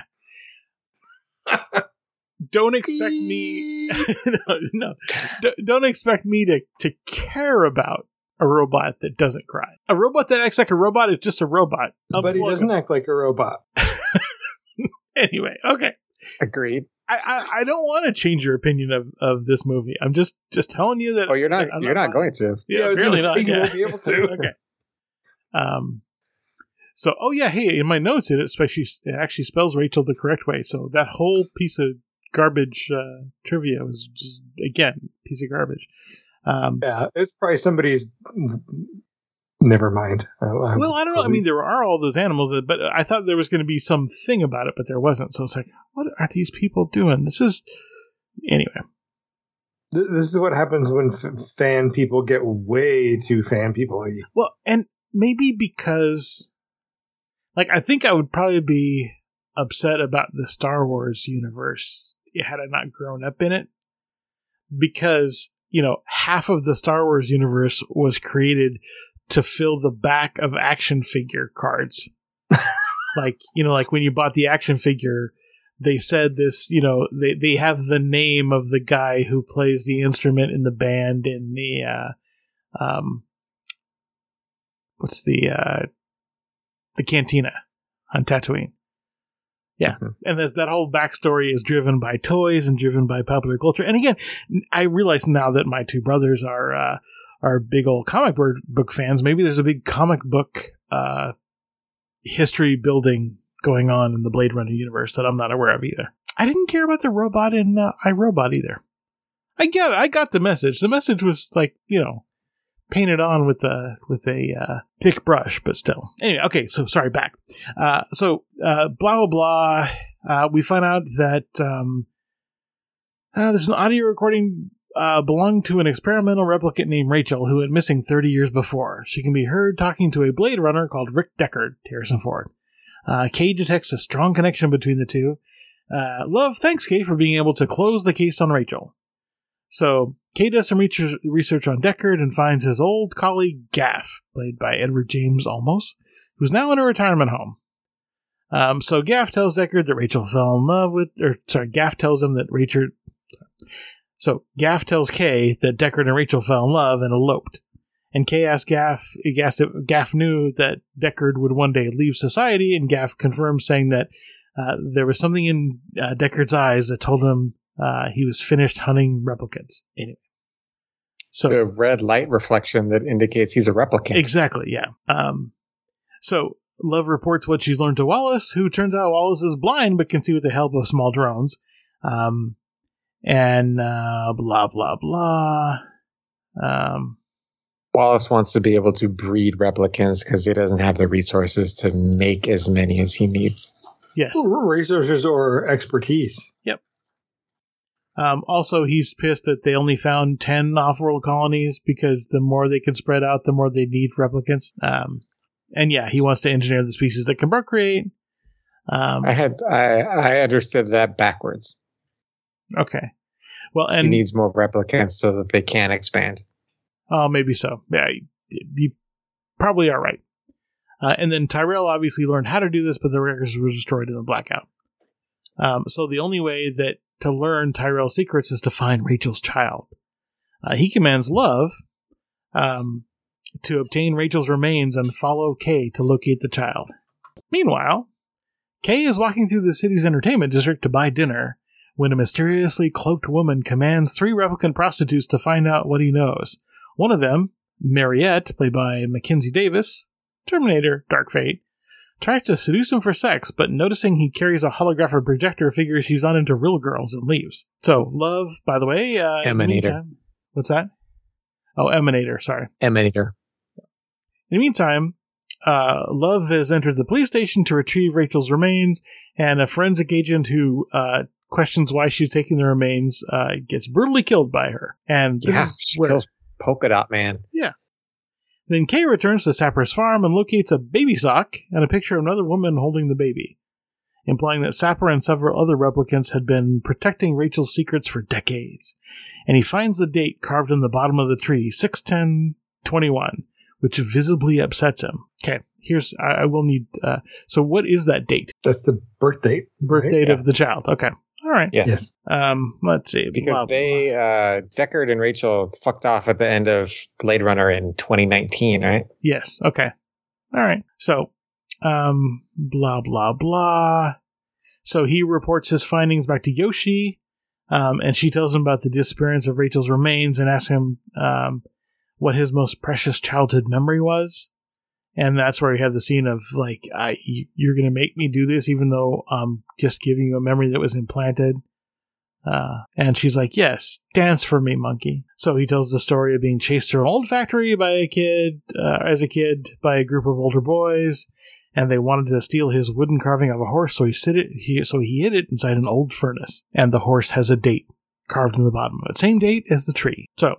Don't expect me. No. Don't expect me to care about a robot that doesn't cry. A robot that acts like a robot is just a robot. But he doesn't act like a robot. Anyway, okay. Agreed. I don't want to change your opinion of this movie. I'm just telling you that. Oh, you're not. You're not going to. Yeah, apparently not. You won't be able to. Okay. So, oh yeah, hey, in my notes, it actually spells Rachel the correct way. So that whole piece of garbage trivia was just, again, piece of garbage. Yeah, it's probably somebody's. Never mind. Well, I don't know. I mean, there are all those animals, but I thought there was going to be some thing about it, but there wasn't. So it's like, what are these people doing? This is anyway. This is what happens when fan people get way too fan people. Well, and maybe because, like, I think I would probably be upset about the Star Wars universe had I not grown up in it, because half of the Star Wars universe was created to fill the back of action figure cards. like when you bought the action figure, they said this, they have the name of the guy who plays the instrument in the band in the, what's the the cantina on Tatooine. Yeah, and that whole backstory is driven by toys and driven by popular culture. And again, I realize now that my two brothers are big old comic book fans. Maybe there's a big comic book history building going on in the Blade Runner universe that I'm not aware of either. I didn't care about the robot in iRobot either. I got the message. The message was like, painted on with a thick brush, but still. Anyway, okay, so sorry, back. Blah, blah, blah. We find out that there's an audio recording belonging to an experimental replicant named Rachel who went missing 30 years before. She can be heard talking to a Blade Runner called Rick Deckard, Harrison Ford. Kay detects a strong connection between the two. Love thanks Kay for being able to close the case on Rachel. So, Kay does some research on Deckard and finds his old colleague Gaff, played by Edward James Olmos, who's now in a retirement home. So Gaff tells Deckard that Rachel fell in love with... Gaff tells him that Rachel... So, Gaff tells Kay that Deckard and Rachel fell in love and eloped. And Kay asked Gaff if Gaff knew that Deckard would one day leave society, and Gaff confirms, saying that there was something in Deckard's eyes that told him he was finished hunting replicants. Anyway. So the red light reflection that indicates he's a replicant. Exactly, yeah. So Love reports what she's learned to Wallace, who turns out Wallace is blind but can see with the help of small drones. And blah, blah, blah. Wallace wants to be able to breed replicants because he doesn't have the resources to make as many as he needs. Yes. Resources or expertise. Yep. Also, he's pissed that they only found 10 off-world colonies because the more they can spread out, the more they need replicants. And yeah, he wants to engineer the species that can procreate. I understood that backwards. Okay. Well, and he needs more replicants so that they can expand. Oh, maybe so. Yeah, you probably are right. And then Tyrell obviously learned how to do this, but the records were destroyed in the blackout. So the only way to learn Tyrell's secrets is to find Rachel's child. He commands Love to obtain Rachel's remains and follow Kay to locate the child. Meanwhile, Kay is walking through the city's entertainment district to buy dinner when a mysteriously cloaked woman commands 3 replicant prostitutes to find out what he knows. One of them, Mariette, played by Mackenzie Davis, Terminator, Dark Fate, tries to seduce him for sex, but noticing he carries a holographic projector, figures he's not into real girls and leaves. So, Love, by the way... Emanator. What's that? Oh, Emanator, sorry. Emanator. In the meantime, Love has entered the police station to retrieve Rachel's remains, and a forensic agent who questions why she's taking the remains gets brutally killed by her. And this is where... kills Polka Dot Man. Yeah. Then Kay returns to Sapper's farm and locates a baby sock and a picture of another woman holding the baby, implying that Sapper and several other replicants had been protecting Rachel's secrets for decades. And he finds the date carved in the bottom of the tree, 6/10/21, which visibly upsets him. Okay, I will need... so what is that date? That's the birth date. Birth date of the child. Okay. All right. Yes. Let's see. Because Deckard and Rachel fucked off at the end of Blade Runner in 2019, right? Yes. Okay. All right. So, blah, blah, blah. So he reports his findings back to Yoshi, and she tells him about the disappearance of Rachel's remains and asks him what his most precious childhood memory was. And that's where we have the scene of, like, you're going to make me do this even though I'm just giving you a memory that was implanted. And she's like, yes, dance for me, monkey. So he tells the story of being chased through an old factory by a kid by a group of older boys. And they wanted to steal his wooden carving of a horse, so he hid it inside an old furnace. And the horse has a date carved in the bottom of it. Same date as the tree. So...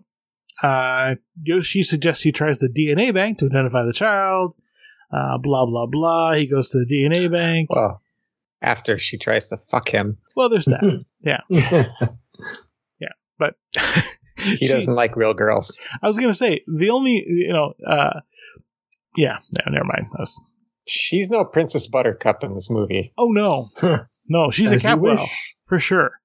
Yoshi suggests he tries the DNA bank to identify the child. Blah, blah, blah. He goes to the DNA bank. Well, after she tries to fuck him. Well, there's that. Yeah. Yeah. But he doesn't like real girls. I was going to say, the only, yeah, never mind. She's no Princess Buttercup in this movie. Oh, no. No, she's a Capwell. For sure.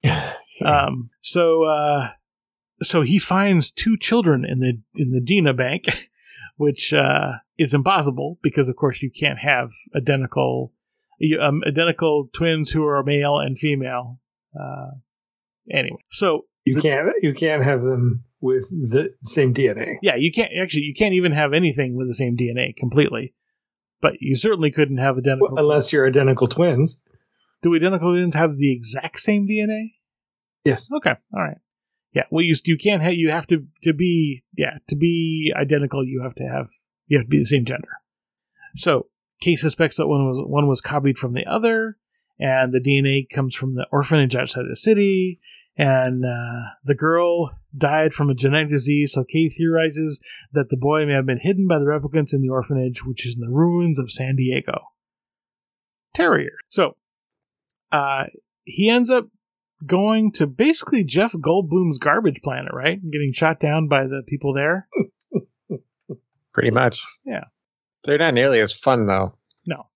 So he finds 2 children in the Dina bank, which is impossible because, of course, you can't have identical twins who are male and female. Anyway, so you can't have them with the same DNA. Yeah, you can't even have anything with the same DNA completely. But you certainly couldn't have identical twins. Unless you're identical twins. Do identical twins have the exact same DNA? Yes. Okay. All right. Yeah. Well, you can't have. You have to be identical. You have to be the same gender. So, Kay suspects that one was copied from the other, and the DNA comes from the orphanage outside the city. And the girl died from a genetic disease, so Kay theorizes that the boy may have been hidden by the replicants in the orphanage, which is in the ruins of San Diego. Terrier. So, he ends up going to basically Jeff Goldblum's garbage planet, right? Getting shot down by the people there. Pretty much. Yeah. They're not nearly as fun, though. No.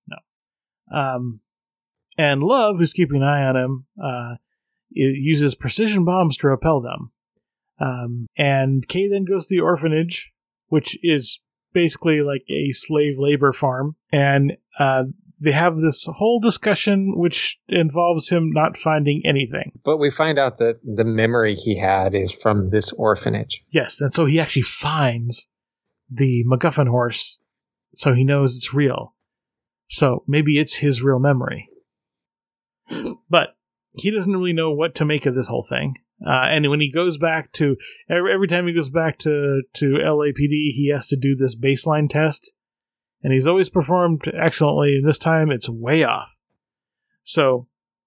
And Love, who's keeping an eye on him, it uses precision bombs to repel them. And Kay then goes to the orphanage, which is basically like a slave labor farm. And they have this whole discussion which involves him not finding anything. But we find out that the memory he had is from this orphanage. Yes, and so he actually finds the MacGuffin horse, so he knows it's real. So maybe it's his real memory. But he doesn't really know what to make of this whole thing. And when he goes back to... Every time he goes back to LAPD, he has to do this baseline test. And he's always performed excellently, and this time it's way off. So...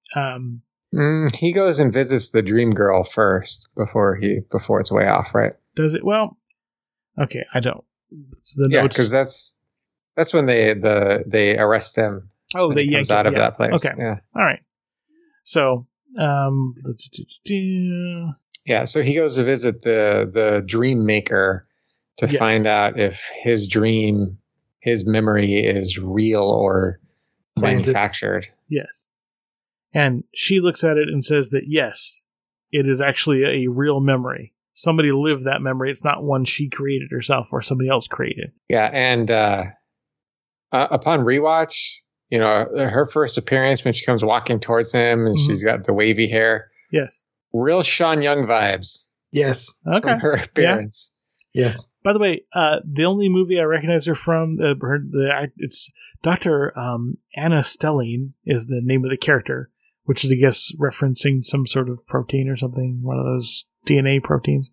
he goes and visits the dream girl first before it's way off, right? Does it? Well, okay, I don't. It's the yeah, notes. because that's when they arrest him. Oh, they yank him out of that place. Okay, yeah. All right. So, yeah. So he goes to visit the dream maker to find out if his memory is real or manufactured. Yes. And she looks at it and says that yes, it is actually a real memory. Somebody lived that memory. It's not one she created herself or somebody else created. Yeah, and upon rewatch, her first appearance when she comes walking towards him and she's got the wavy hair. Yes. Real Sean Young vibes. Yes. Okay. From her appearance. Yeah. Yes. By the way, the only movie I recognize her from, it's Dr. Anna Stelling is the name of the character, which is, I guess, referencing some sort of protein or something, one of those DNA proteins.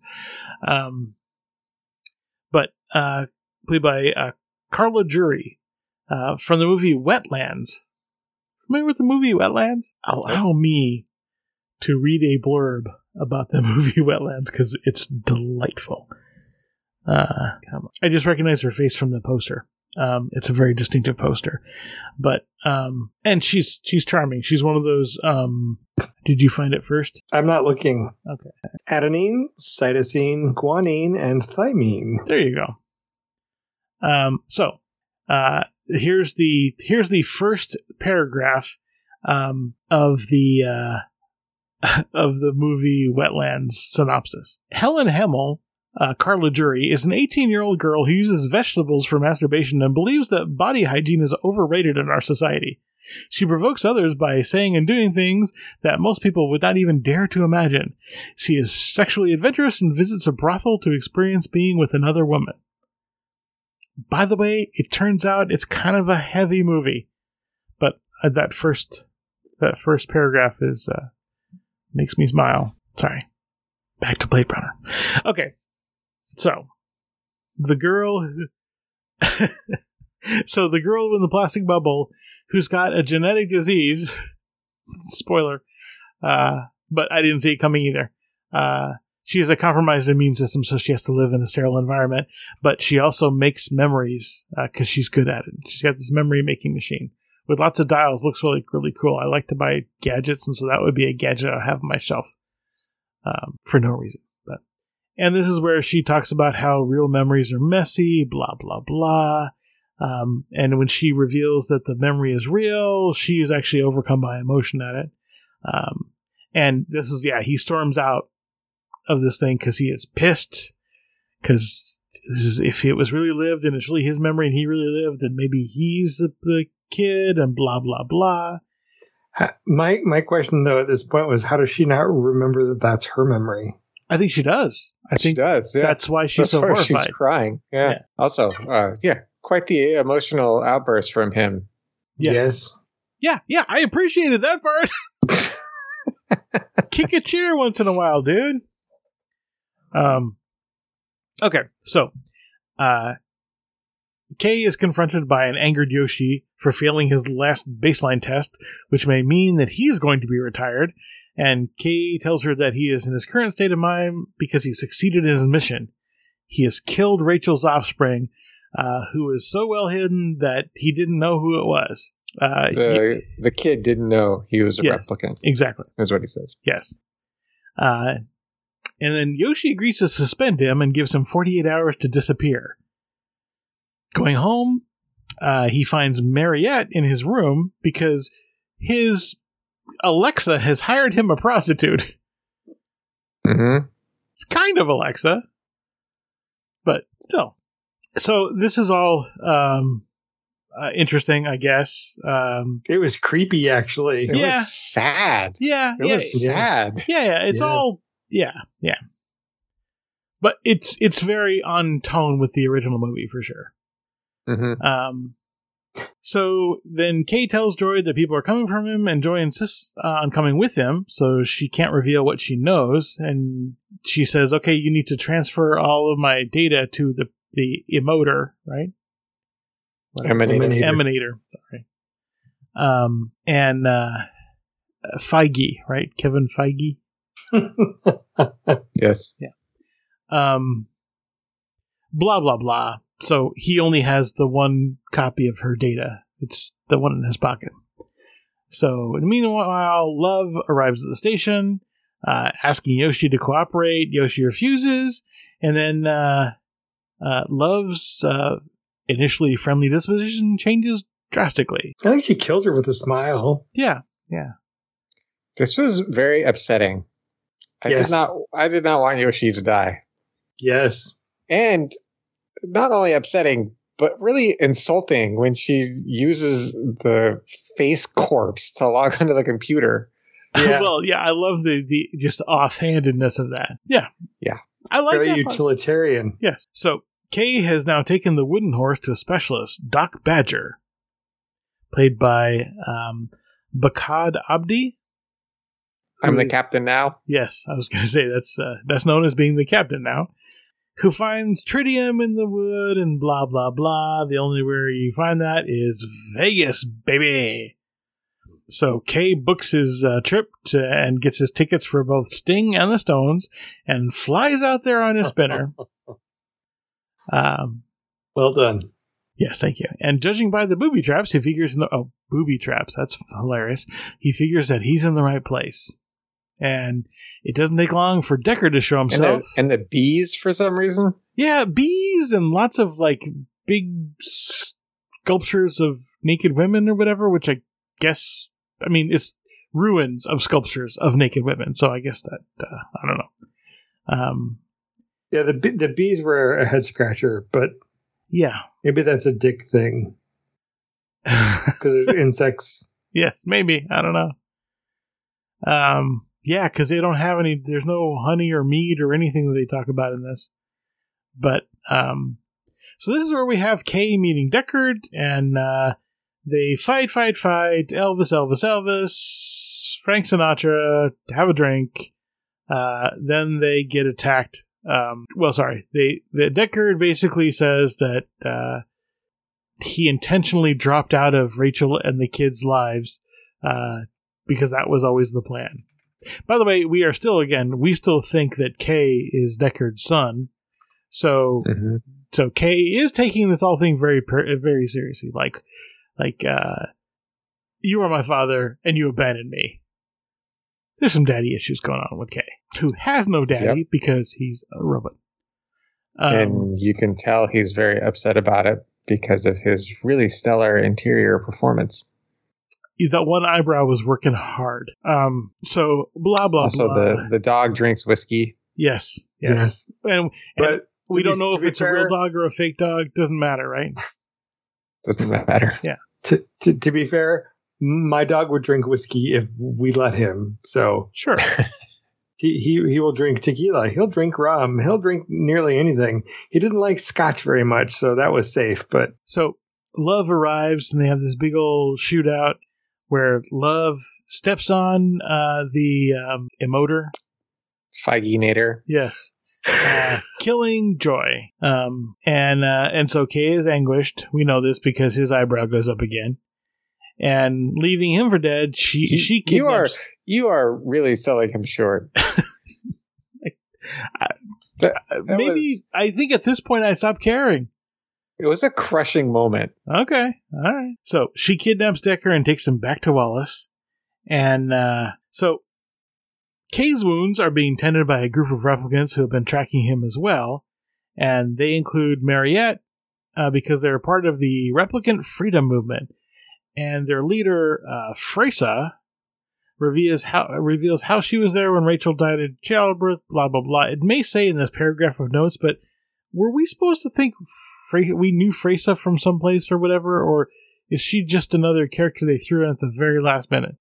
But played by Carla Jury from the movie Wetlands. Familiar with the movie Wetlands? Allow me to read a blurb about the movie Wetlands because it's delightful. I just recognize her face from the poster. It's a very distinctive poster, but and she's charming. She's one of those. Did you find it first? I'm not looking. Okay. Adenine, cytosine, guanine, and thymine. There you go. So here's the first paragraph of the movie Wetlands synopsis. Helen Hemmel, Carla Jury, is an 18-year-old girl who uses vegetables for masturbation and believes that body hygiene is overrated in our society. She provokes others by saying and doing things that most people would not even dare to imagine. She is sexually adventurous and visits a brothel to experience being with another woman. By the way, it turns out it's kind of a heavy movie, but that first paragraph is makes me smile. Sorry. Back to Blade Runner. Okay. So, the girl in the plastic bubble who's got a genetic disease, spoiler, but I didn't see it coming either. She has a compromised immune system, so she has to live in a sterile environment, but she also makes memories because she's good at it. She's got this memory-making machine with lots of dials. Looks really, really cool. I like to buy gadgets, and so that would be a gadget I have on my shelf for no reason. And this is where she talks about how real memories are messy, blah, blah, blah. And when she reveals that the memory is real, she is actually overcome by emotion at it. And this is, he storms out of this thing because he is pissed because this is if it was really lived and it's really his memory and he really lived, then maybe he's the kid and blah blah blah. My question though at this point was, how does she not remember that that's her memory? I think she does. I think she does. Yeah. That's why she's so horrified. She's crying. Yeah. Also, quite the emotional outburst from him. Yes. Yeah. I appreciated that part. Kick a chair once in a while, dude. Okay, so Kay is confronted by an angered Yoshi for failing his last baseline test, which may mean that he is going to be retired, and Kay tells her that he is in his current state of mind because he succeeded in his mission. He has killed Rachel's offspring, who is so well hidden that he didn't know who it was. The kid didn't know he was a replicant. Exactly. Is what he says. Yes. And then Yoshi agrees to suspend him and gives him 48 hours to disappear. Going home, he finds Mariette in his room because his Alexa has hired him a prostitute. Mm-hmm. It's kind of Alexa, but still. So this is all interesting, I guess. It was creepy, actually. It was sad. Yeah. It was sad. Yeah. It's all... Yeah. But it's very on tone with the original movie, for sure. Mm-hmm. So then Kay tells Joy that people are coming from him, and Joy insists on coming with him, so she can't reveal what she knows, and she says, okay, you need to transfer all of my data to the emoter, right? Emanator. Sorry. And Feige, right? Kevin Feige. Yes. Yeah. Blah blah blah. So he only has the one copy of her data. It's the one in his pocket. So meanwhile, Love arrives at the station, asking Yoshi to cooperate. Yoshi refuses, and then Love's initially friendly disposition changes drastically. I think she kills her with a smile. Yeah. This was very upsetting. I did not want Yoshi to die. Yes. And not only upsetting, but really insulting when she uses the face corpse to log onto the computer. Yeah. Well, yeah, I love the just offhandedness of that. Yeah. I like very that utilitarian. part. Yes. So Kay has now taken the wooden horse to a specialist, Doc Badger, played by Bakad Abdi. I'm the captain now. Yes, I was going to say that's known as being the captain now. Who finds tritium in the wood and blah blah blah. The only where you find that is Vegas, baby. So Kay books his trip and gets his tickets for both Sting and the Stones, and flies out there on his spinner. Well done. Yes, thank you. And judging by the booby traps, he figures booby traps. That's hilarious. He figures that he's in the right place. And it doesn't take long for Decker to show himself. And the bees, for some reason? Yeah, bees and lots of, like, big sculptures of naked women or whatever, which I guess, it's ruins of sculptures of naked women. So I guess that, I don't know. Yeah, the bees were a head scratcher, but yeah, maybe that's a dick thing. Because of insects. Yes, maybe. I don't know. Yeah, because they don't have any, there's no honey or mead or anything that they talk about in this. But, so this is where we have Kay meeting Deckard, and they fight. Elvis, Frank Sinatra, have a drink. Then they get attacked. The Deckard basically says that he intentionally dropped out of Rachel and the kids' lives because that was always the plan. By the way, we still think that Kay is Deckard's son. So, So Kay is taking this whole thing very, very seriously. Like, you are my father and you abandoned me. There's some daddy issues going on with Kay, who has no daddy because he's a robot. And you can tell he's very upset about it because of his really stellar interior performance. That one eyebrow was working hard. So blah blah also, blah. Also, the dog drinks whiskey. Yes. But We don't know if it's fair, a real dog or a fake dog. Doesn't matter, right? Doesn't matter. Yeah. To be fair, my dog would drink whiskey if we let him. So Sure. he will drink tequila. He'll drink rum. He'll drink nearly anything. He didn't like scotch very much, so that was safe. But So Love arrives, and they have this big old shootout where Love steps on the emoter. Feige-nator. Yes. Killing Joy. And so Kay is anguished. We know this because his eyebrow goes up again. And leaving him for dead, she kidnaps. You are really selling him short. I think at this point I stopped caring. It was a crushing moment. Okay, all right. So she kidnaps Decker and takes him back to Wallace. And so Kay's wounds are being tended by a group of replicants who have been tracking him as well. And they include Mariette because they're part of the Replicant Freedom Movement. And their leader, Freysa, reveals how she was there when Rachel died in childbirth, blah, blah, blah. It may say in this paragraph of notes, but were we supposed to think we knew Freysa from someplace or whatever? Or is she just another character they threw in at the very last minute?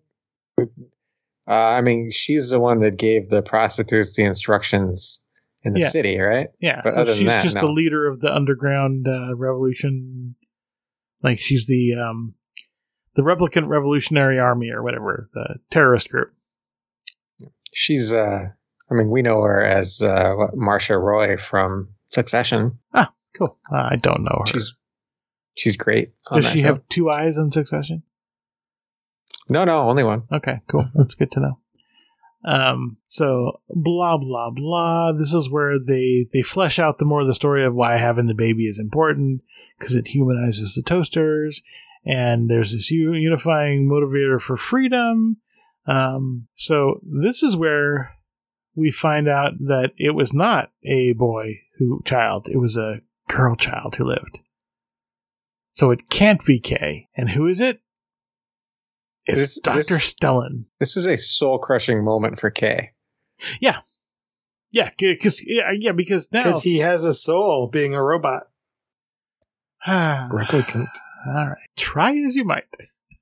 I mean, she's the one that gave the prostitutes the instructions in the city, right? Yeah, but so other she's than that, just the leader of the underground revolution. Like she's the Replicant Revolutionary Army or whatever, the terrorist group. She's, we know her as Marcia Roy from Succession. Ah, cool. I don't know her. She's great. Does she have two eyes in Succession? No, only one. Okay, cool. That's good to know. So blah blah blah. This is where they flesh out the more of the story of why having the baby is important, because it humanizes the Toasters, and there's this unifying motivator for freedom. So this is where we find out that it was not a child; it was a girl child who lived. So it can't be Kay. And who is it? It's Dr. Stellan. This was a soul-crushing moment for Kay. Yeah. Yeah, because now... Because he has a soul, being a robot. Replicant. All right. Try as you might.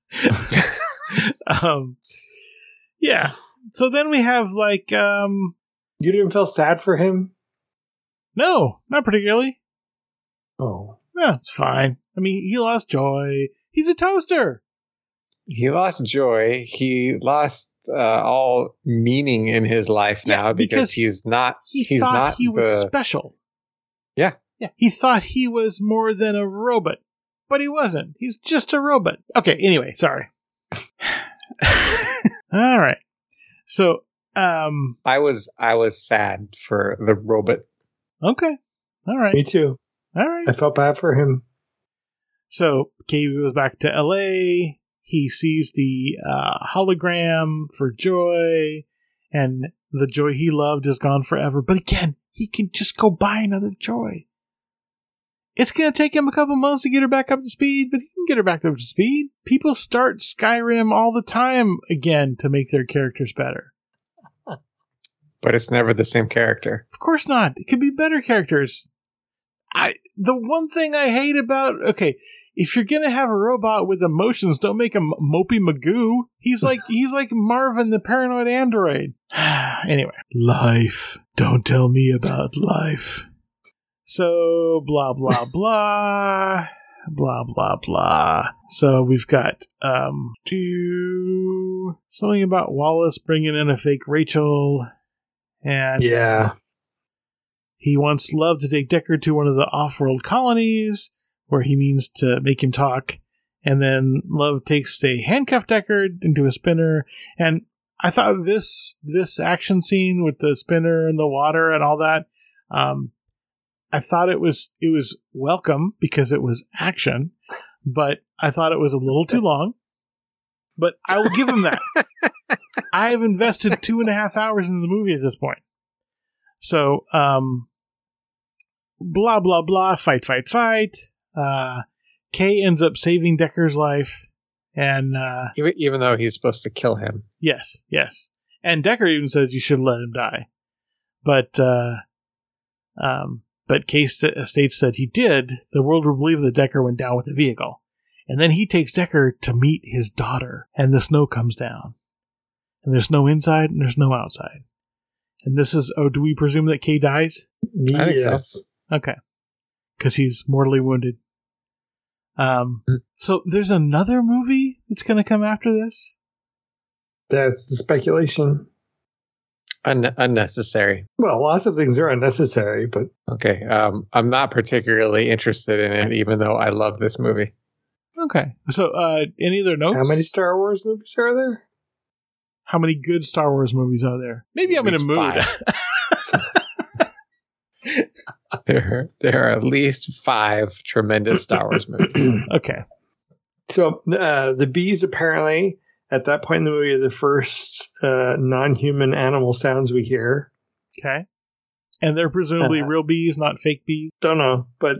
Yeah. So then we have, You didn't feel sad for him? No, not particularly. Oh. Yeah, it's fine. I mean, he lost Joy. He's a toaster. He lost joy. He lost all meaning in his life now because he's not. He thought he was special. Yeah. He thought he was more than a robot, but he wasn't. He's just a robot. Okay. Anyway, sorry. All right. So, I was sad for the robot. Okay. All right. Me too. All right. I felt bad for him. So KB goes back to LA. He sees the hologram for Joy, and the Joy he loved is gone forever. But again, he can just go buy another Joy. It's going to take him a couple months to get her back up to speed, but he can get her back up to speed. People start Skyrim all the time again to make their characters better. But it's never the same character. Of course not. It could be better characters. The one thing I hate about... Okay, if you're gonna have a robot with emotions, don't make him Mopey Magoo. He's like Marvin the paranoid android. Anyway, life. Don't tell me about life. So blah blah blah, blah blah blah. So we've got something about Wallace bringing in a fake Rachel, and he wants Love to take Decker to one of the off-world colonies, where he means to make him talk, and then Love takes a handcuffed Deckard into a spinner, and I thought this action scene with the spinner and the water and all that, I thought it was welcome because it was action, but I thought it was a little too long, but I will give him that. I have invested 2.5 hours in the movie at this point. So, blah, blah, blah, fight. Kay ends up saving Decker's life, and even though he's supposed to kill him. Yes. And Decker even says you should let him die. But but Case states that he did, the world will believe that Deckard went down with the vehicle. And then he takes Deckard to meet his daughter, and the snow comes down. And there's no inside, and there's no outside. And this is, do we presume that Kay dies? I think so. Okay. Because he's mortally wounded. So there's another movie that's going to come after this? That's the speculation. Unnecessary. Well, lots of things are unnecessary, but... Okay, I'm not particularly interested in it, even though I love this movie. Okay. So, any other notes? How many Star Wars movies are there? How many good Star Wars movies are there? Maybe I'm in a mood. There are at least 5 tremendous Star Wars movies. Okay. So, the bees apparently, at that point in the movie, are the first non-human animal sounds we hear. Okay. And they're presumably real bees, not fake bees? Don't know, but...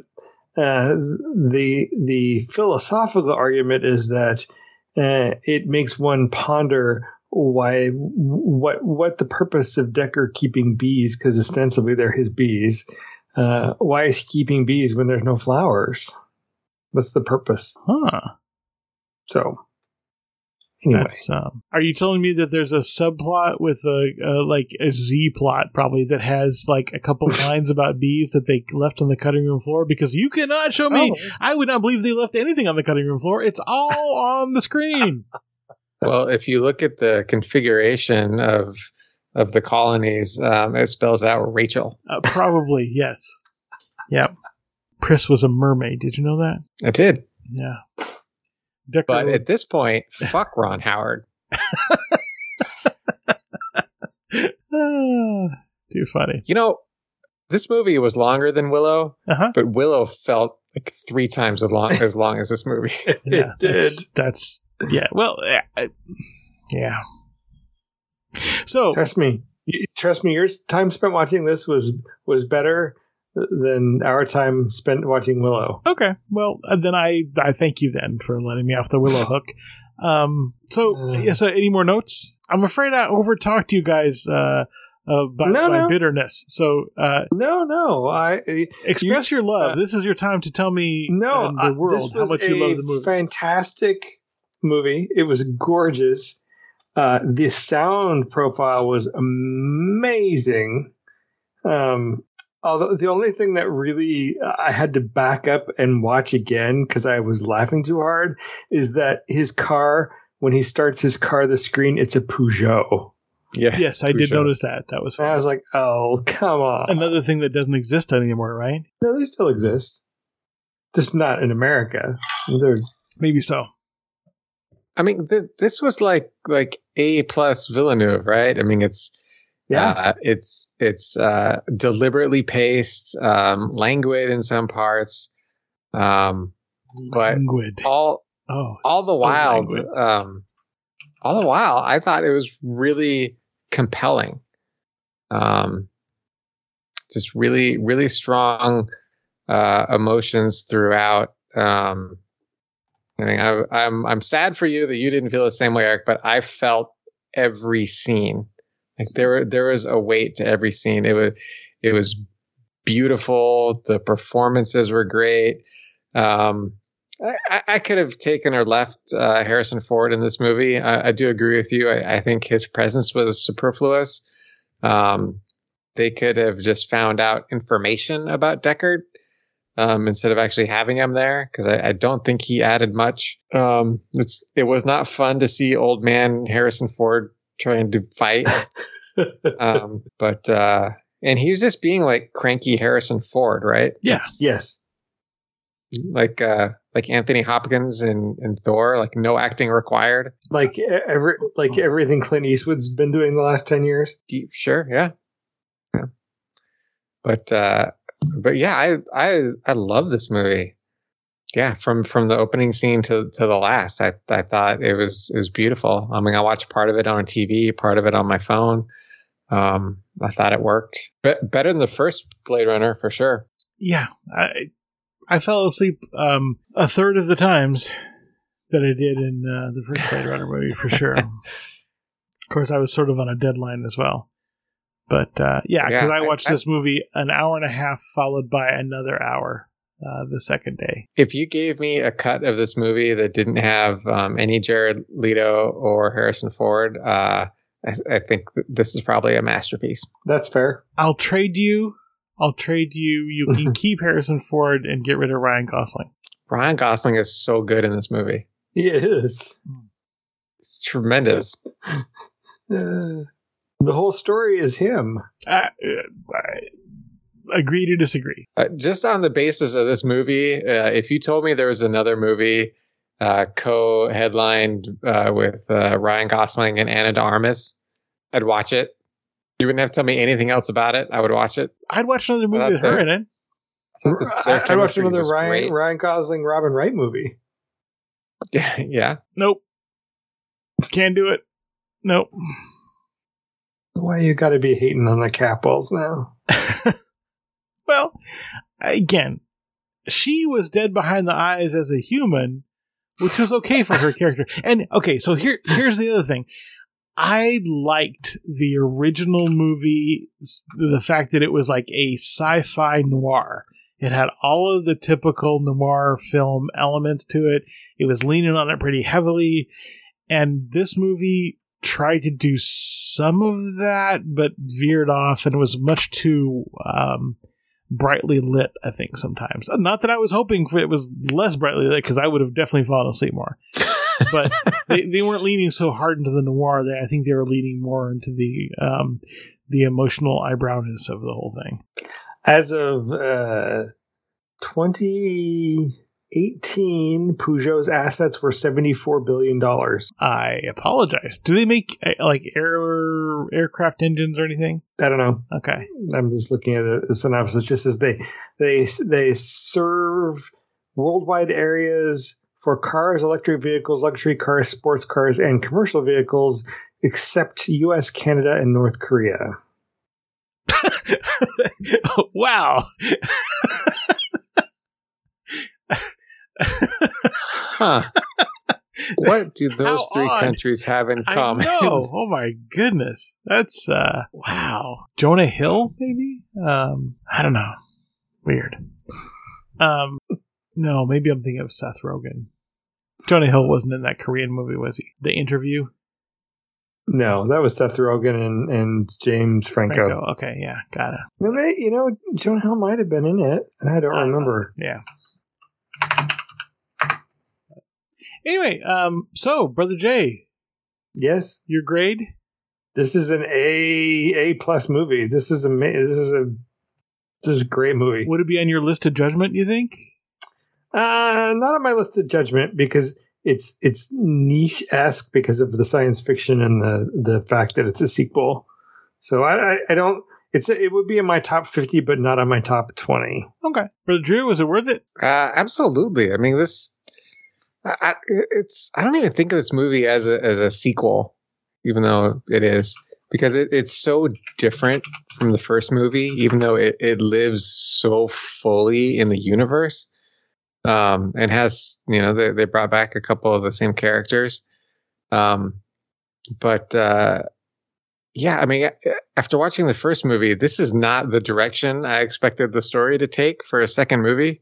the philosophical argument is that it makes one ponder what the purpose of Deckard keeping bees, because ostensibly they're his bees. Why is he keeping bees when there's no flowers? What's the purpose? Huh. So anyway, are you telling me that there's a subplot with a Z plot probably that has like a couple lines about bees that they left on the cutting room floor? Because you cannot show me. I would not believe they left anything on the cutting room floor. It's all on the screen. Well, if you look at the configuration of the colonies, it spells out Rachel. Probably, yes. Yep. Pris was a mermaid. Did you know that? I did. Yeah. But at this point, fuck Ron Howard. Too funny. You know, this movie was longer than Willow, but Willow felt like 3 times as long as this movie. It did. That's yeah. Well, yeah. So trust me. Your time spent watching this was better than our time spent watching Willow. Okay, well then I thank you then for letting me off the Willow hook. So any more notes? I'm afraid I overtalked you guys about my bitterness. So no. Express your love. This is your time to tell me the world how much you love the movie. Fantastic movie. It was gorgeous. The sound profile was amazing. Although the only thing that really I had to back up and watch again because I was laughing too hard is that his car, when he starts his car, the screen, it's a Peugeot. Yeah. Yes, I did notice that. That was fun. I was like, oh, come on. Another thing that doesn't exist anymore, right? No, they still exist. Just not in America. Maybe so. I mean, this was like A+ Villeneuve, right? I mean, it's deliberately paced, languid in some parts, but all the while, I thought it was really compelling. Just really, really strong emotions throughout. I mean, I'm sad for you that you didn't feel the same way, Eric, but I felt every scene. Like there was a weight to every scene. It was beautiful. The performances were great. I could have taken or left Harrison Ford in this movie. I do agree with you. I think his presence was superfluous. They could have just found out information about Deckard instead of actually having him there, because I don't think he added much. It was not fun to see old man Harrison Ford trying to fight. But and he was just being like cranky Harrison Ford, right? Yes. Like Anthony Hopkins in Thor, like no acting required. Like everything Clint Eastwood's been doing the last 10 years. Sure, yeah. But yeah, I love this movie. Yeah, from the opening scene to the last, I thought it was beautiful. I mean, I watched part of it on a TV, part of it on my phone. I thought it worked better than the first Blade Runner for sure. Yeah, I fell asleep a third of the times that I did in the first Blade Runner movie for sure. Of course, I was sort of on a deadline as well. But yeah, because I watched this movie an hour and a half followed by another hour the second day. If you gave me a cut of this movie that didn't have any Jared Leto or Harrison Ford, I think this is probably a masterpiece. That's fair. I'll trade you. You can keep Harrison Ford and get rid of Ryan Gosling. Ryan Gosling is so good in this movie. He is. It's tremendous. The whole story is him. I agree to disagree. Just on the basis of this movie, if you told me there was another movie co-headlined with Ryan Gosling and Ana de Armas, I'd watch it. You wouldn't have to tell me anything else about it. I would watch it. I'd watch another movie with her in it. I'd watch another Ryan Gosling, Robin Wright movie. Yeah. Nope. Can't do it. Nope. Why you got to be hating on the Capwells now? Well, again, she was dead behind the eyes as a human, which was okay for her character. And okay, so here's the other thing. I liked the original movie, the fact that it was like a sci-fi noir. It had all of the typical noir film elements to it. It was leaning on it pretty heavily. And this movie tried to do some of that, but veered off and was much too brightly lit, I think, sometimes. Not that I was hoping for it was less brightly lit, because I would have definitely fallen asleep more. But they weren't leaning so hard into the noir. I think they were leaning more into the emotional eyebrowness of the whole thing. As of 2018, Peugeot's assets were $74 billion. I apologize. Do they make like aircraft engines or anything? I don't know. Okay. I'm just looking at the synopsis. It just says they serve worldwide areas for cars, electric vehicles, luxury cars, sports cars, and commercial vehicles, except U.S., Canada, and North Korea. Wow. Huh. What do those three countries have in common? I know. Oh my goodness. That's wow. Jonah Hill, maybe? I don't know. Weird. No, maybe I'm thinking of Seth Rogen. Jonah Hill wasn't in that Korean movie, was he? The Interview? No, that was Seth Rogen and James Franco. Okay, yeah, got it. You know, Jonah Hill might have been in it, and I don't remember. Yeah. Anyway, so Brother Jay. Yes. Your grade? This is an A+ movie. This is a great movie. Would it be on your list of judgment, you think? Not on my list of judgment, because it's niche-esque because of the science fiction and the fact that it's a sequel. So I don't. It would be in my top 50, but not on my top 20. Okay, Brother Drew, was it worth it? Absolutely. I mean, I don't even think of this movie as a sequel, even though it is, because it's so different from the first movie, even though it lives so fully in the universe. And has, they brought back a couple of the same characters. But yeah, I mean, after watching the first movie, this is not the direction I expected the story to take for a second movie.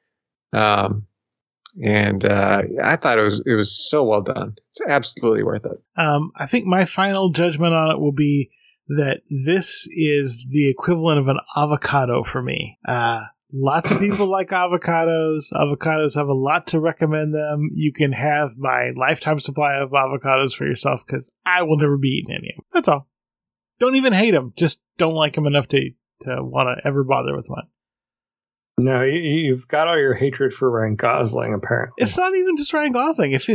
And I thought it was so well done. It's absolutely worth it. I think my final judgment on it will be that this is the equivalent of an avocado for me. Lots of people like avocados. Avocados have a lot to recommend them. You can have my lifetime supply of avocados for yourself, because I will never be eating any of them. That's all. Don't even hate them. Just don't like them enough to want to ever bother with one. No, you've got all your hatred for Ryan Gosling, apparently. It's not even just Ryan Gosling. If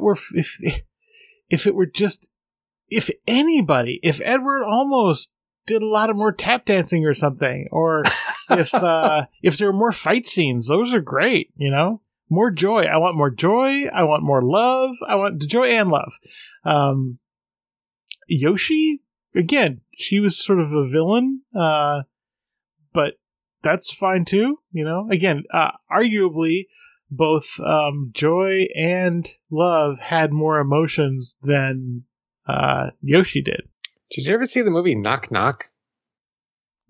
Edward Olmos did a lot of more tap dancing or something, or if there were more fight scenes, those are great. More joy. I want more joy. I want more love. I want joy and love. Yoshi, again, she was sort of a villain, but that's fine too. Again, arguably both joy and love had more emotions than Yoshi did. Did you ever see the movie Knock Knock?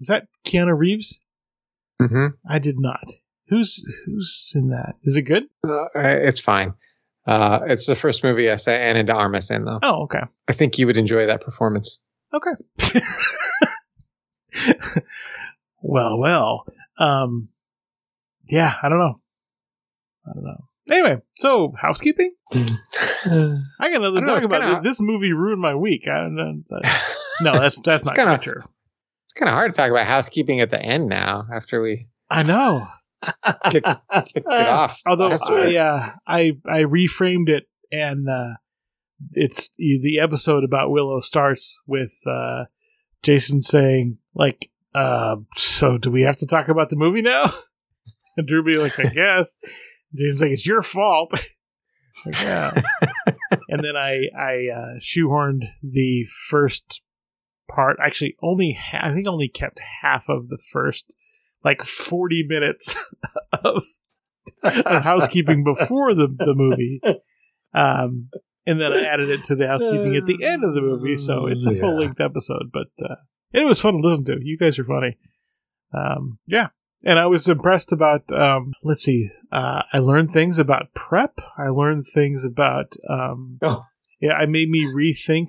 Is that Keanu Reeves? Mm-hmm. I did not. Who's in that? Is it good? It's fine. It's the first movie I saw Ana de Armas in, though. Oh, okay. I think you would enjoy that performance. Okay. Well. Yeah, I don't know. Anyway, so housekeeping? I got nothing to talk about. This movie ruined my week. I don't know. No, that's not quite true. It's kind of hard to talk about housekeeping at the end now after we. I know. Kicked it off. Although I reframed it, and it's the episode about Willow starts with Jason saying, like, so do we have to talk about the movie now? And Drew be like, I guess. Jason's like, it's your fault. Like, yeah. And then I shoehorned the first part. Actually, I think only kept half of the first, like 40 minutes of housekeeping before the movie. And then I added it to the housekeeping at the end of the movie. So it's a full length episode, but it was fun to listen to. You guys are funny. Yeah. And I was impressed about, let's see, I learned things about prep. I learned things about, it made me rethink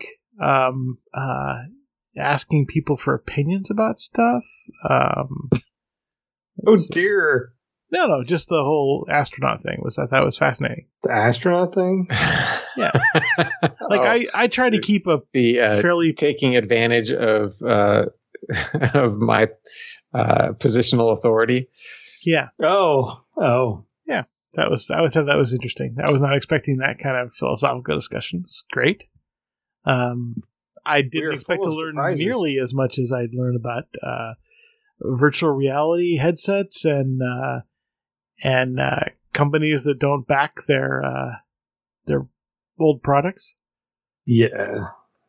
asking people for opinions about stuff. Oh, dear. No, just the whole astronaut thing I thought was fascinating. The astronaut thing? Yeah. Like, I try to keep fairly... Taking advantage of my... positional authority. Yeah. Oh. Yeah. I thought that was interesting. I was not expecting that kind of philosophical discussion. It's great. I didn't expect to learn nearly as much as I'd learned about virtual reality headsets and companies that don't back their old products. Yeah.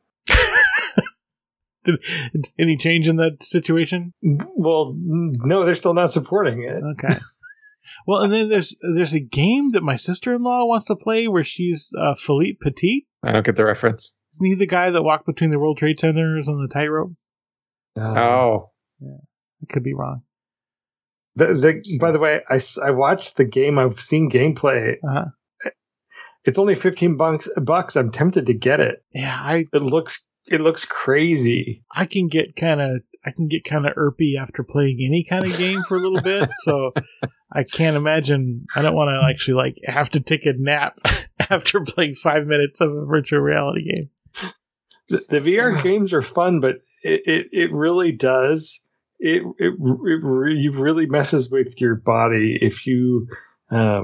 Any change in that situation? Well, no, they're still not supporting it. Okay. Well, and then there's a game that my sister-in-law wants to play where she's Philippe Petit. I don't get the reference. Isn't he the guy that walked between the World Trade Centers on the tightrope? Oh. Yeah. I could be wrong. By the way, I watched the game. I've seen gameplay. Uh-huh. It's only $15. I'm tempted to get it. Yeah, It looks crazy. I can get kind of irpy after playing any kind of game for a little bit, so I can't imagine. I don't want to actually have to take a nap after playing 5 minutes of a virtual reality game. The VR games are fun, but it really does. It really messes with your body if you. I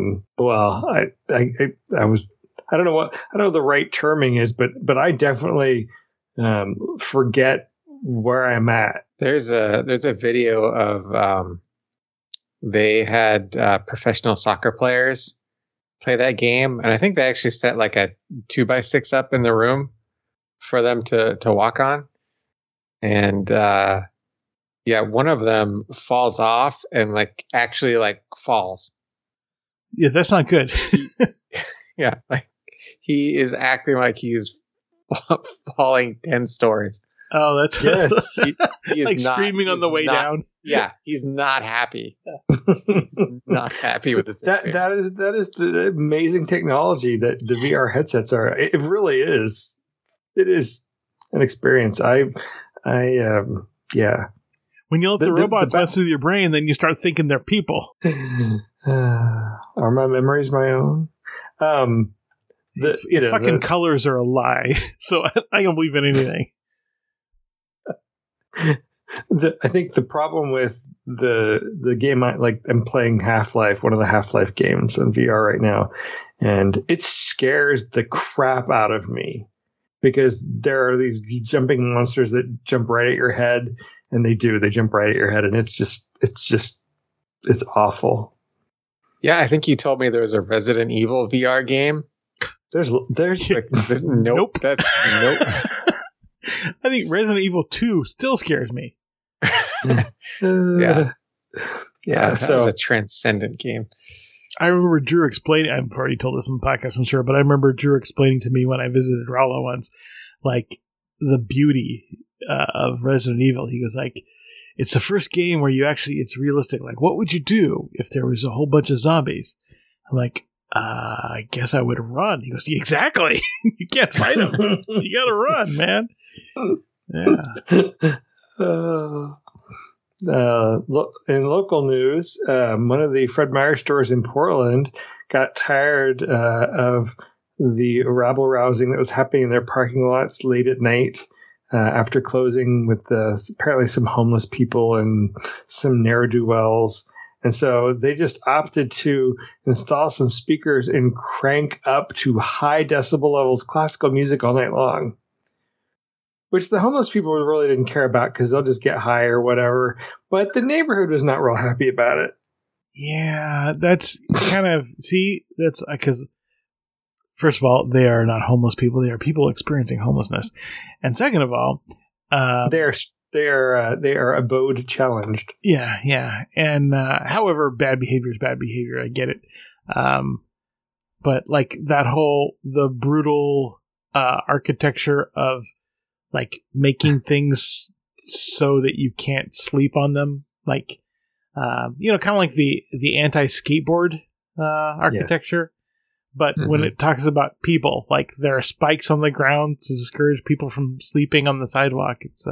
don't know the right terming is, but I definitely. Forget where I'm at. There's a video of they had professional soccer players play that game, and I think they actually set like a 2x6 up in the room for them to walk on, and one of them falls off and actually falls. Yeah, that's not good. Yeah, he is acting like he's falling 10 stories. Oh, that's yes. He is screaming on the way down. Yeah, he's not happy. He's not happy with this. That is the amazing technology that the VR headsets are. It really is. It is an experience. Yeah. When you let the robots mess with your brain, then you start thinking they're people. Are my memories my own? The colors are a lie, so I don't believe in anything. I think the problem with the game, I'm playing Half-Life, one of the Half-Life games on VR right now, and it scares the crap out of me because there are these jumping monsters that jump right at your head, and they jump right at your head, and it's awful. Yeah, I think you told me there was a Resident Evil VR game. There's nope. That's nope. I think Resident Evil 2 still scares me. Yeah. That was a transcendent game. I remember Drew explaining. I've already told this on the podcast, I'm sure, but I remember Drew explaining to me when I visited Rollo once, the beauty of Resident Evil. He goes it's the first game where it's realistic. Like, what would you do if there was a whole bunch of zombies? I'm like, I guess I would run. He goes, exactly. You can't fight them. You got to run, man. Yeah. In local news, one of the Fred Meyer stores in Portland got tired of the rabble-rousing that was happening in their parking lots late at night after closing with apparently some homeless people and some ne'er-do-wells. And so they just opted to install some speakers and crank up to high decibel levels classical music all night long, which the homeless people really didn't care about because they'll just get high or whatever. But the neighborhood was not real happy about it. Yeah, that's kind of, that's because, first of all, they are not homeless people. They are people experiencing homelessness. And second of all, they are abode challenged. Yeah. And however, bad behavior is bad behavior. I get it. But like the brutal architecture of like making things so that you can't sleep on them, like kind of like the anti-skateboard architecture. Yes. But when it talks about people, like there are spikes on the ground to discourage people from sleeping on the sidewalk. It's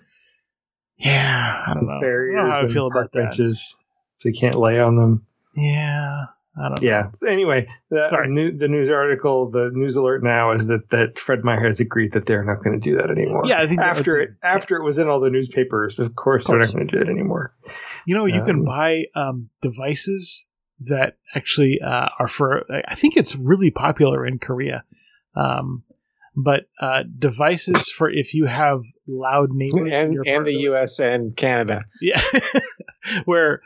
yeah, I don't know. Barriers, I don't know how I feel about that. Benches, so you can't lay on them. Yeah, I don't know. Yeah. So anyway, the news article, the news alert now is that Fred Meyer has agreed that they're not going to do that anymore. Yeah, I think after it was in all the newspapers, of course they're not going to do it anymore. You can buy devices that actually are for. I think it's really popular in Korea. But devices for if you have loud neighbors and the U.S. and Canada. Yeah, where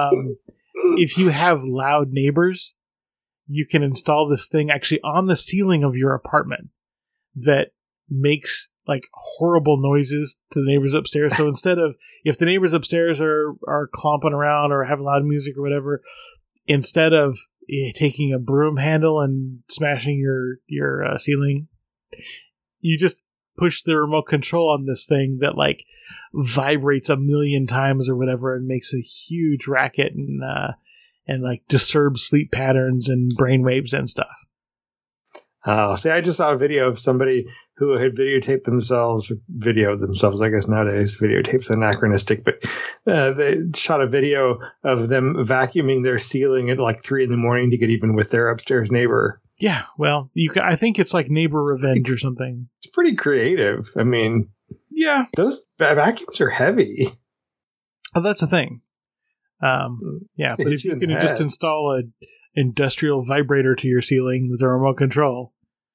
if you have loud neighbors, you can install this thing actually on the ceiling of your apartment that makes like horrible noises to the neighbors upstairs. So instead of if the neighbors upstairs are clomping around or have loud music or whatever, instead of taking a broom handle and smashing your ceiling, you just push the remote control on this thing that like vibrates 1,000,000 times or whatever and makes a huge racket and like disturbs sleep patterns and brain waves and stuff. Oh, see, I just saw a video of somebody who had videoed themselves, I guess nowadays videotape's anachronistic, but they shot a video of them vacuuming their ceiling at like 3 a.m. to get even with their upstairs neighbor. Yeah, well, I think it's like neighbor revenge or something. It's pretty creative. I mean, yeah, those vacuums are heavy. Oh, that's the thing. Yeah, but if you can just install an industrial vibrator to your ceiling with a remote control,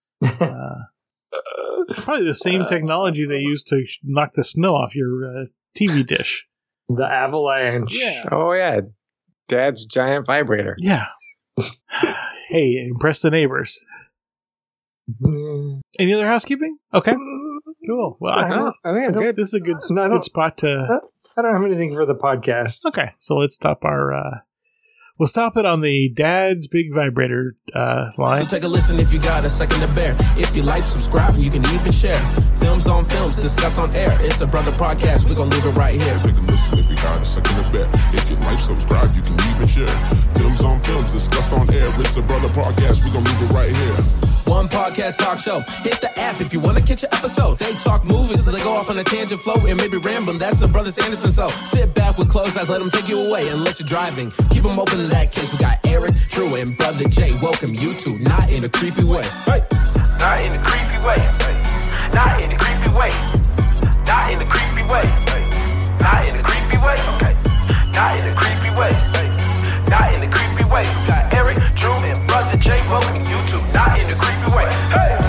probably the same technology they use to knock the snow off your TV dish. The avalanche. Yeah. Oh yeah, Dad's giant vibrator. Yeah. Hey, impress the neighbors. Any other housekeeping? Okay. Cool. Well, I think good. This is a good spot to... I don't have anything for the podcast. Okay, so let's stop our... We'll stop it on the Dad's Big Vibrator line. So take a listen if you got a second to bear. If you like, subscribe, you can even share. Films on films, discuss on air. It's a brother podcast, we're gonna leave it right here. Take a listen if you got a second to bear. If you like, subscribe, you can even share. Films on films, discuss on air. It's a brother podcast, we're gonna leave it right here. One podcast talk show. Hit the app if you want to catch an episode. They talk movies, they go off on a tangent flow and maybe rambling. That's the Brothers Anderson. So sit back with closed eyes, let them take you away. Unless you're driving, keep them open in that case. We got Eric, Drew, and Brother Jay. Welcome you to Not in a Creepy Way. Hey. Not in a creepy way. Not in a creepy way. Not in a creepy way. Not in a creepy way. Okay. Not in a creepy way. Not in a creepy way. We got Eric, Drew, and Brother Jay. Welcome you to Not in a Creepy Way. Hey.